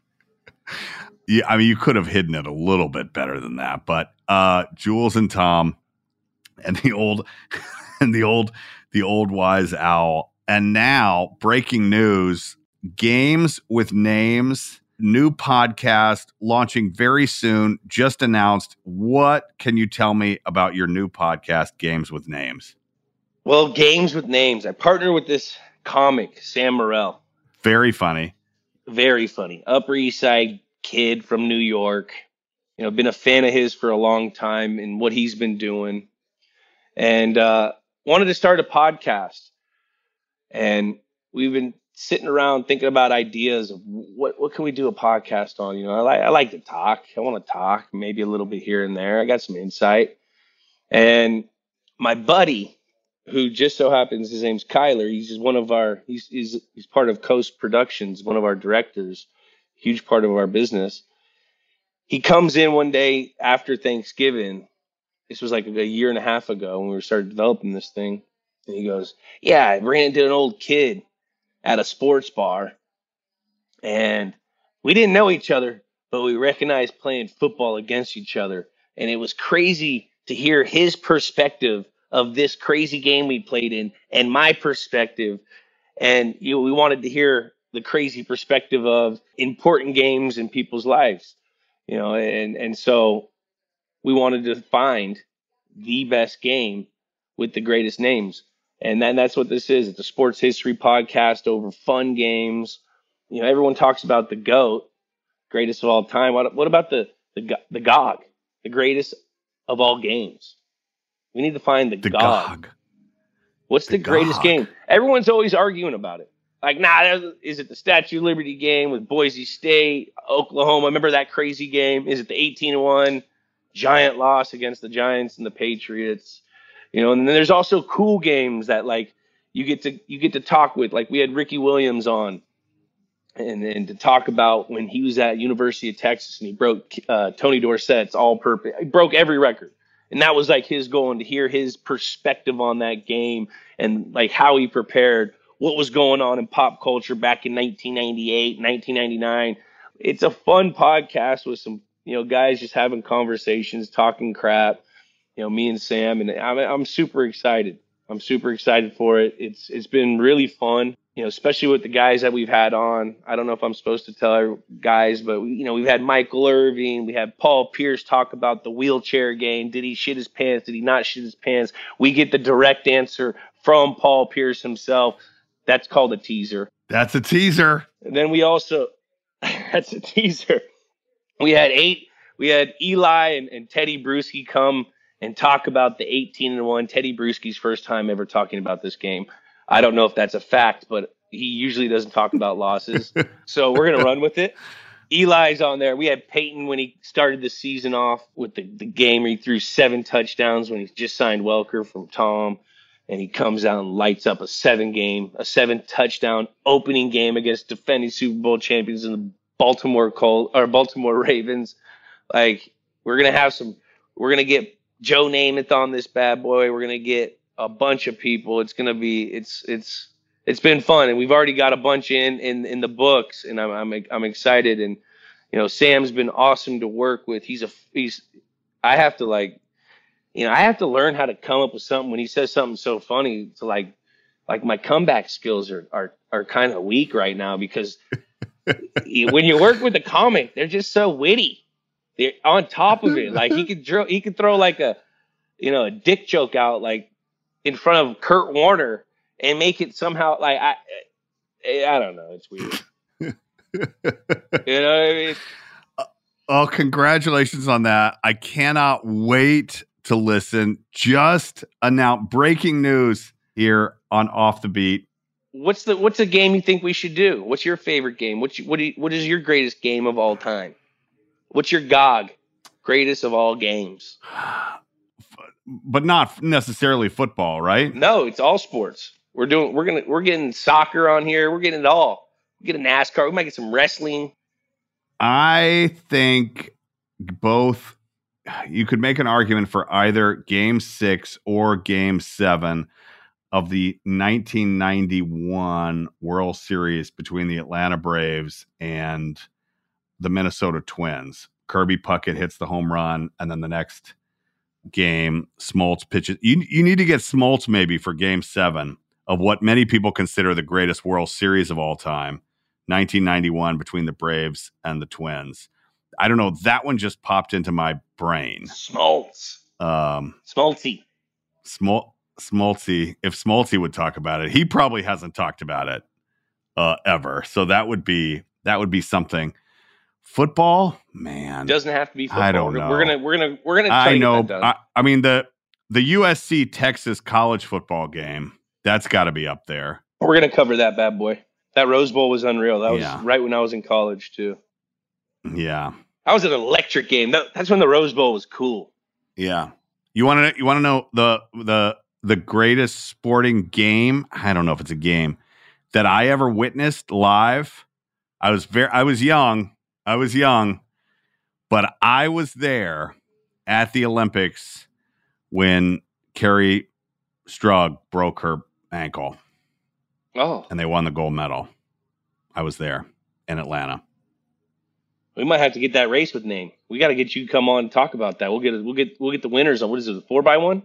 Yeah, I mean, you could have hidden it a little bit better than that, but uh, Jules and Tom, and the old, and the old, the old wise owl, and now breaking news: Games with Names, new podcast launching very soon. Just announced. What can you tell me about your new podcast, Games with Names? Well, Games with Names. I partner with this comic, Sam Morrell. Very funny. Very funny. Upper East Side kid from New York. You know, been a fan of his for a long time and what he's been doing. And uh, wanted to start a podcast. And we've been sitting around thinking about ideas of what, what can we do a podcast on? You know, I like, I like to talk. I want to talk, maybe a little bit here and there. I got some insight. And my buddy, who just so happens, his name's Kyler. He's just one of our, he's, he's, he's part of Coast Productions, one of our directors, huge part of our business. He comes in one day after Thanksgiving. This was like a year and a half ago when we started developing this thing. And he goes, yeah, I ran into an old kid at a sports bar. And we didn't know each other, but we recognized playing football against each other. And it was crazy to hear his perspective of this crazy game we played in and my perspective. And you know, we wanted to hear the crazy perspective of important games in people's lives, you know, and, and so we wanted to find the best game with the greatest names. And then that's what this is. It's a sports history podcast over fun games. You know, everyone talks about the GOAT, greatest of all time. What, what about the, the, the GOG, the greatest of all games? We need to find the, the GOG. GOG. What's the, the greatest game? Everyone's always arguing about it. Like, nah, is it the Statue of Liberty game with Boise State, Oklahoma? Remember that crazy game? Is it the eighteen to one giant loss against the Giants and the Patriots? You know, and then there's also cool games that like you get to you get to talk with. Like we had Ricky Williams on, and and to talk about when he was at University of Texas and he broke uh, Tony Dorsett's all-purpose. He broke every record, and that was like his goal. And to hear his perspective on that game and like how he prepared. What was going on in pop culture back in nineteen ninety-eight, nineteen ninety-nine. It's a fun podcast with some, you know, guys just having conversations, talking crap, you know, me and Sam, and I'm, I'm super excited. I'm super excited for it. It's, it's been really fun, you know, especially with the guys that we've had on. I don't know if I'm supposed to tell guys, but we, you know, we've had Michael Irving, we had Paul Pierce talk about the wheelchair game. Did he shit his pants? Did he not shit his pants? We get the direct answer from Paul Pierce himself. That's called a teaser. That's a teaser. And then we also, that's a teaser. We had eight, we had Eli and, and Teddy Bruschi come and talk about the eighteen and one. Teddy Bruschi's first time ever talking about this game. I don't know if that's a fact, but he usually doesn't talk about losses. So we're going to run with it. Eli's on there. We had Peyton when he started the season off with the, the game where he threw seven touchdowns when he just signed Welker from Tom. And he comes out and lights up a seven game, a seven touchdown opening game against defending Super Bowl champions in the Baltimore Col or Baltimore Ravens. Like we're gonna have some, we're gonna get Joe Namath on this bad boy. We're gonna get a bunch of people. It's gonna be, it's it's it's been fun, and we've already got a bunch in in in the books, and I'm I'm I'm excited. And you know, Sam's been awesome to work with. He's a he's I have to like. You know, I have to learn how to come up with something when he says something so funny to like, like my comeback skills are, are, are kind of weak right now because when you work with a comic, they're just so witty. They're on top of it. Like he could throw, he could throw like a, you know, a dick joke out like in front of Kurt Warner and make it somehow like I I don't know. It's weird. You know what I mean? Oh, congratulations on that. I cannot wait to listen. Just announced breaking news here on Off the Beat. What's the what's a game you think we should do? What's your favorite game? What's what do you, what is your greatest game of all time? What's your G O G? Greatest of all games. But not necessarily football, right? No, it's all sports. We're doing we're gonna we're getting soccer on here. We're getting it all. We get a NASCAR. We might get some wrestling. I think both. You could make an argument for either Game Six or Game Seven of the nineteen ninety-one World Series between the Atlanta Braves and the Minnesota Twins. Kirby Puckett hits the home run, and then the next game, Smoltz pitches. You you need to get Smoltz maybe for Game Seven of what many people consider the greatest World Series of all time, nineteen ninety-one between the Braves and the Twins. I don't know. That one just popped into my brain. Smoltz. Um, Smoltzy. Smol Smoltzy. If Smoltzy would talk about it, he probably hasn't talked about it uh, ever. So that would be that would be something. Football, man, doesn't have to be football. I don't we're, know. We're gonna we're gonna we're gonna. Try I to know. Get that done. I, I mean the the U S C Texas college football game. That's got to be up there. We're gonna cover that bad boy. That Rose Bowl was unreal. That was Yeah. right when I was in college too. Yeah, That was an electric game. That, that's when the Rose Bowl was cool. yeah. You want to you want to know the the the greatest sporting game? I don't know if it's a game that I ever witnessed live. I was very I was young. I was young, but I was there at the Olympics when Carrie Strug broke her ankle Oh, and they won the gold medal. I was there in Atlanta. we might have to get that race with name. We got to get you to come on and talk about that. We'll get we'll get we'll get the winners on what is it? The four by one?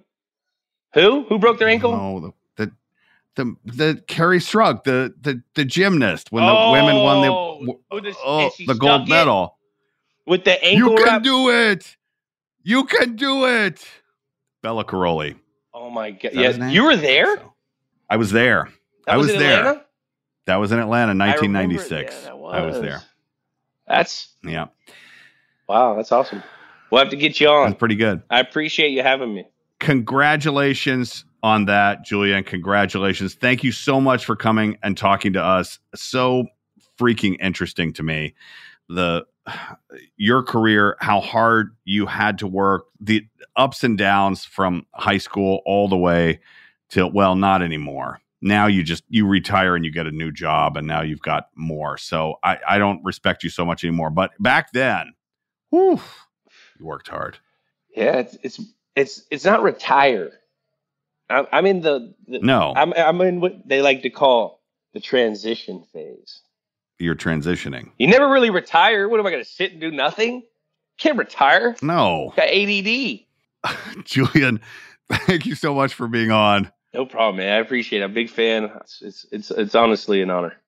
Who who broke their ankle? No, the the the, the Carrie Strug, the the the gymnast when the oh, women won the oh, the, oh, the gold medal with the ankle. You can wrap. do it. You can do it. Bella Caroli. Oh my god! Yes, you were there. So, I was there. That I was, was in there. Atlanta? That was in Atlanta, nineteen ninety-six. Yeah, was. I was there. That's yeah. Wow, that's awesome. We'll have to get you on. That's pretty good. I appreciate you having me. Congratulations on that, Julian. Congratulations. Thank you so much for coming and talking to us. So freaking interesting to me. The your career, how hard you had to work, the ups and downs from high school all the way till, well, not anymore. Now you just, you retire and you get a new job and now you've got more. So I, I don't respect you so much anymore. But back then, whew, you worked hard. Yeah, it's it's it's it's not retire. I'm, I'm in the, the no. I'm I'm in what they like to call the transition phase. You're transitioning. You never really retire. What am I going to sit and do nothing? Can't retire. No. Got A D D. Julian, thank you so much for being on. No problem, man. I appreciate it. I'm a big fan. It's it's it's, it's honestly an honor.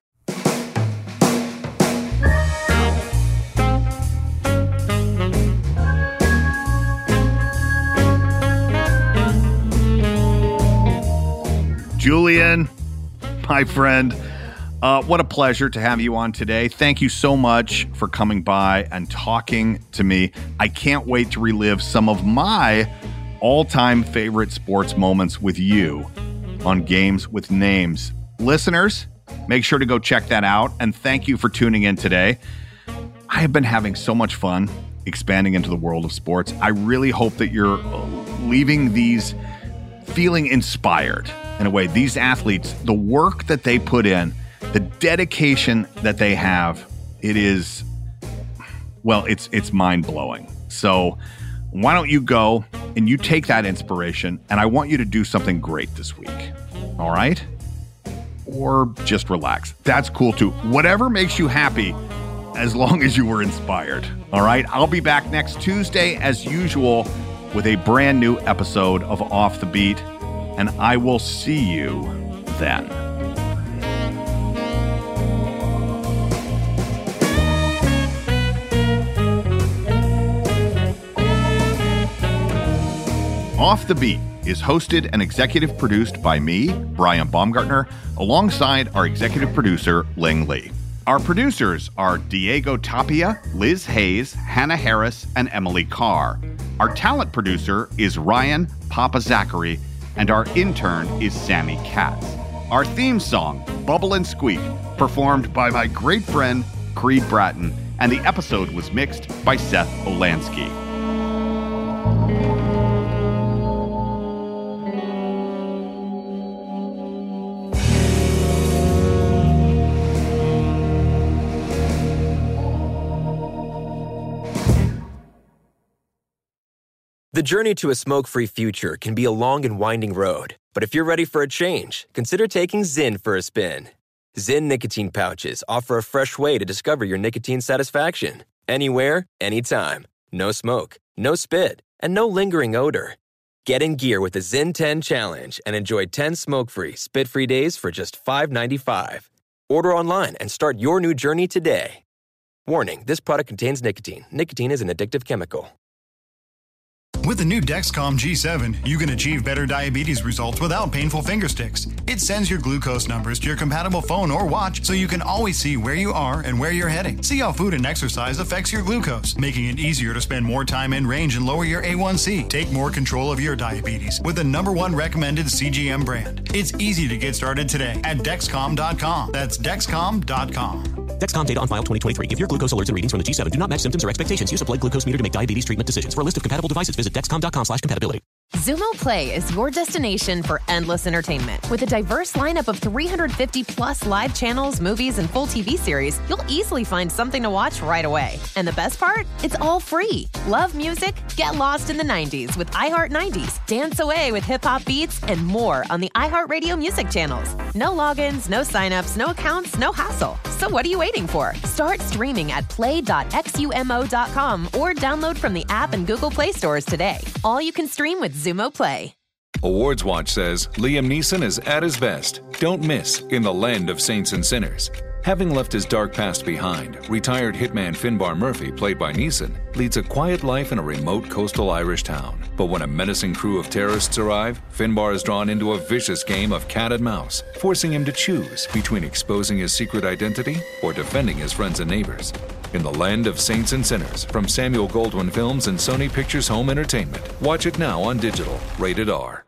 Julian, my friend, uh, what a pleasure to have you on today. Thank you so much for coming by and talking to me. I can't wait to relive some of my all-time favorite sports moments with you on Games with Names. Listeners, make sure to go check that out, and thank you for tuning in today. I have been having so much fun expanding into the world of sports. I really hope that you're leaving these feeling inspired in a way. These athletes, the work that they put in, the dedication that they have, it is, well, it's it's mind-blowing. So why don't you go and you take that inspiration, and I want you to do something great this week. All right? Or just relax. That's cool too. Whatever makes you happy, as long as you were inspired. All right? I'll be back next Tuesday as usual with a brand new episode of Off the Beat, and I will see you then. Off the Beat is hosted and executive produced by me, Brian Baumgartner, alongside our executive producer, Ling Lee. Our producers are Diego Tapia, Liz Hayes, Hannah Harris, and Emily Carr. Our talent producer is Ryan Papa Zachary, and our intern is Sammy Katz. Our theme song, Bubble and Squeak, performed by my great friend, Creed Bratton, and the episode was mixed by Seth Olansky. The journey to a smoke-free future can be a long and winding road, but if you're ready for a change, consider taking Zyn for a spin. Zyn nicotine pouches offer a fresh way to discover your nicotine satisfaction. Anywhere, anytime. No smoke, no spit, and no lingering odor. Get in gear with the Zyn ten Challenge and enjoy ten smoke-free, spit-free days for just five dollars and ninety-five cents. Order online and start your new journey today. Warning, this product contains nicotine. Nicotine is an addictive chemical. With the new Dexcom G seven, you can achieve better diabetes results without painful finger sticks. It sends your glucose numbers to your compatible phone or watch so you can always see where you are and where you're heading. See how food and exercise affects your glucose, making it easier to spend more time in range and lower your A one C. Take more control of your diabetes with the number one recommended C G M brand. It's easy to get started today at Dexcom dot com. That's Dexcom dot com. Dexcom data on file twenty twenty-three. If your glucose alerts and readings from the G seven do not match symptoms or expectations, use a blood glucose meter to make diabetes treatment decisions. For a list of compatible devices, visit Dexcom dot com slash compatibility. Xumo Play is your destination for endless entertainment. With a diverse lineup of three hundred fifty plus live channels, movies, and full T V series, you'll easily find something to watch right away. And the best part? It's all free. Love music? Get lost in the nineties with iHeart nineties. Dance away with hip-hop beats and more on the iHeartRadio music channels. No logins, no signups, no accounts, no hassle. So what are you waiting for? Start streaming at play dot xumo dot com or download from the app and Google Play stores today. All you can stream with Xumo Play. Awards Watch says Liam Neeson is at his best. Don't miss In the Land of Saints and Sinners. Having left his dark past behind, retired hitman Finbar Murphy, played by Neeson, leads a quiet life in a remote coastal Irish town. But when a menacing crew of terrorists arrive, Finbar is drawn into a vicious game of cat and mouse, forcing him to choose between exposing his secret identity or defending his friends and neighbors. In the Land of Saints and Sinners, from Samuel Goldwyn Films and Sony Pictures Home Entertainment. Watch it now on digital. Rated R.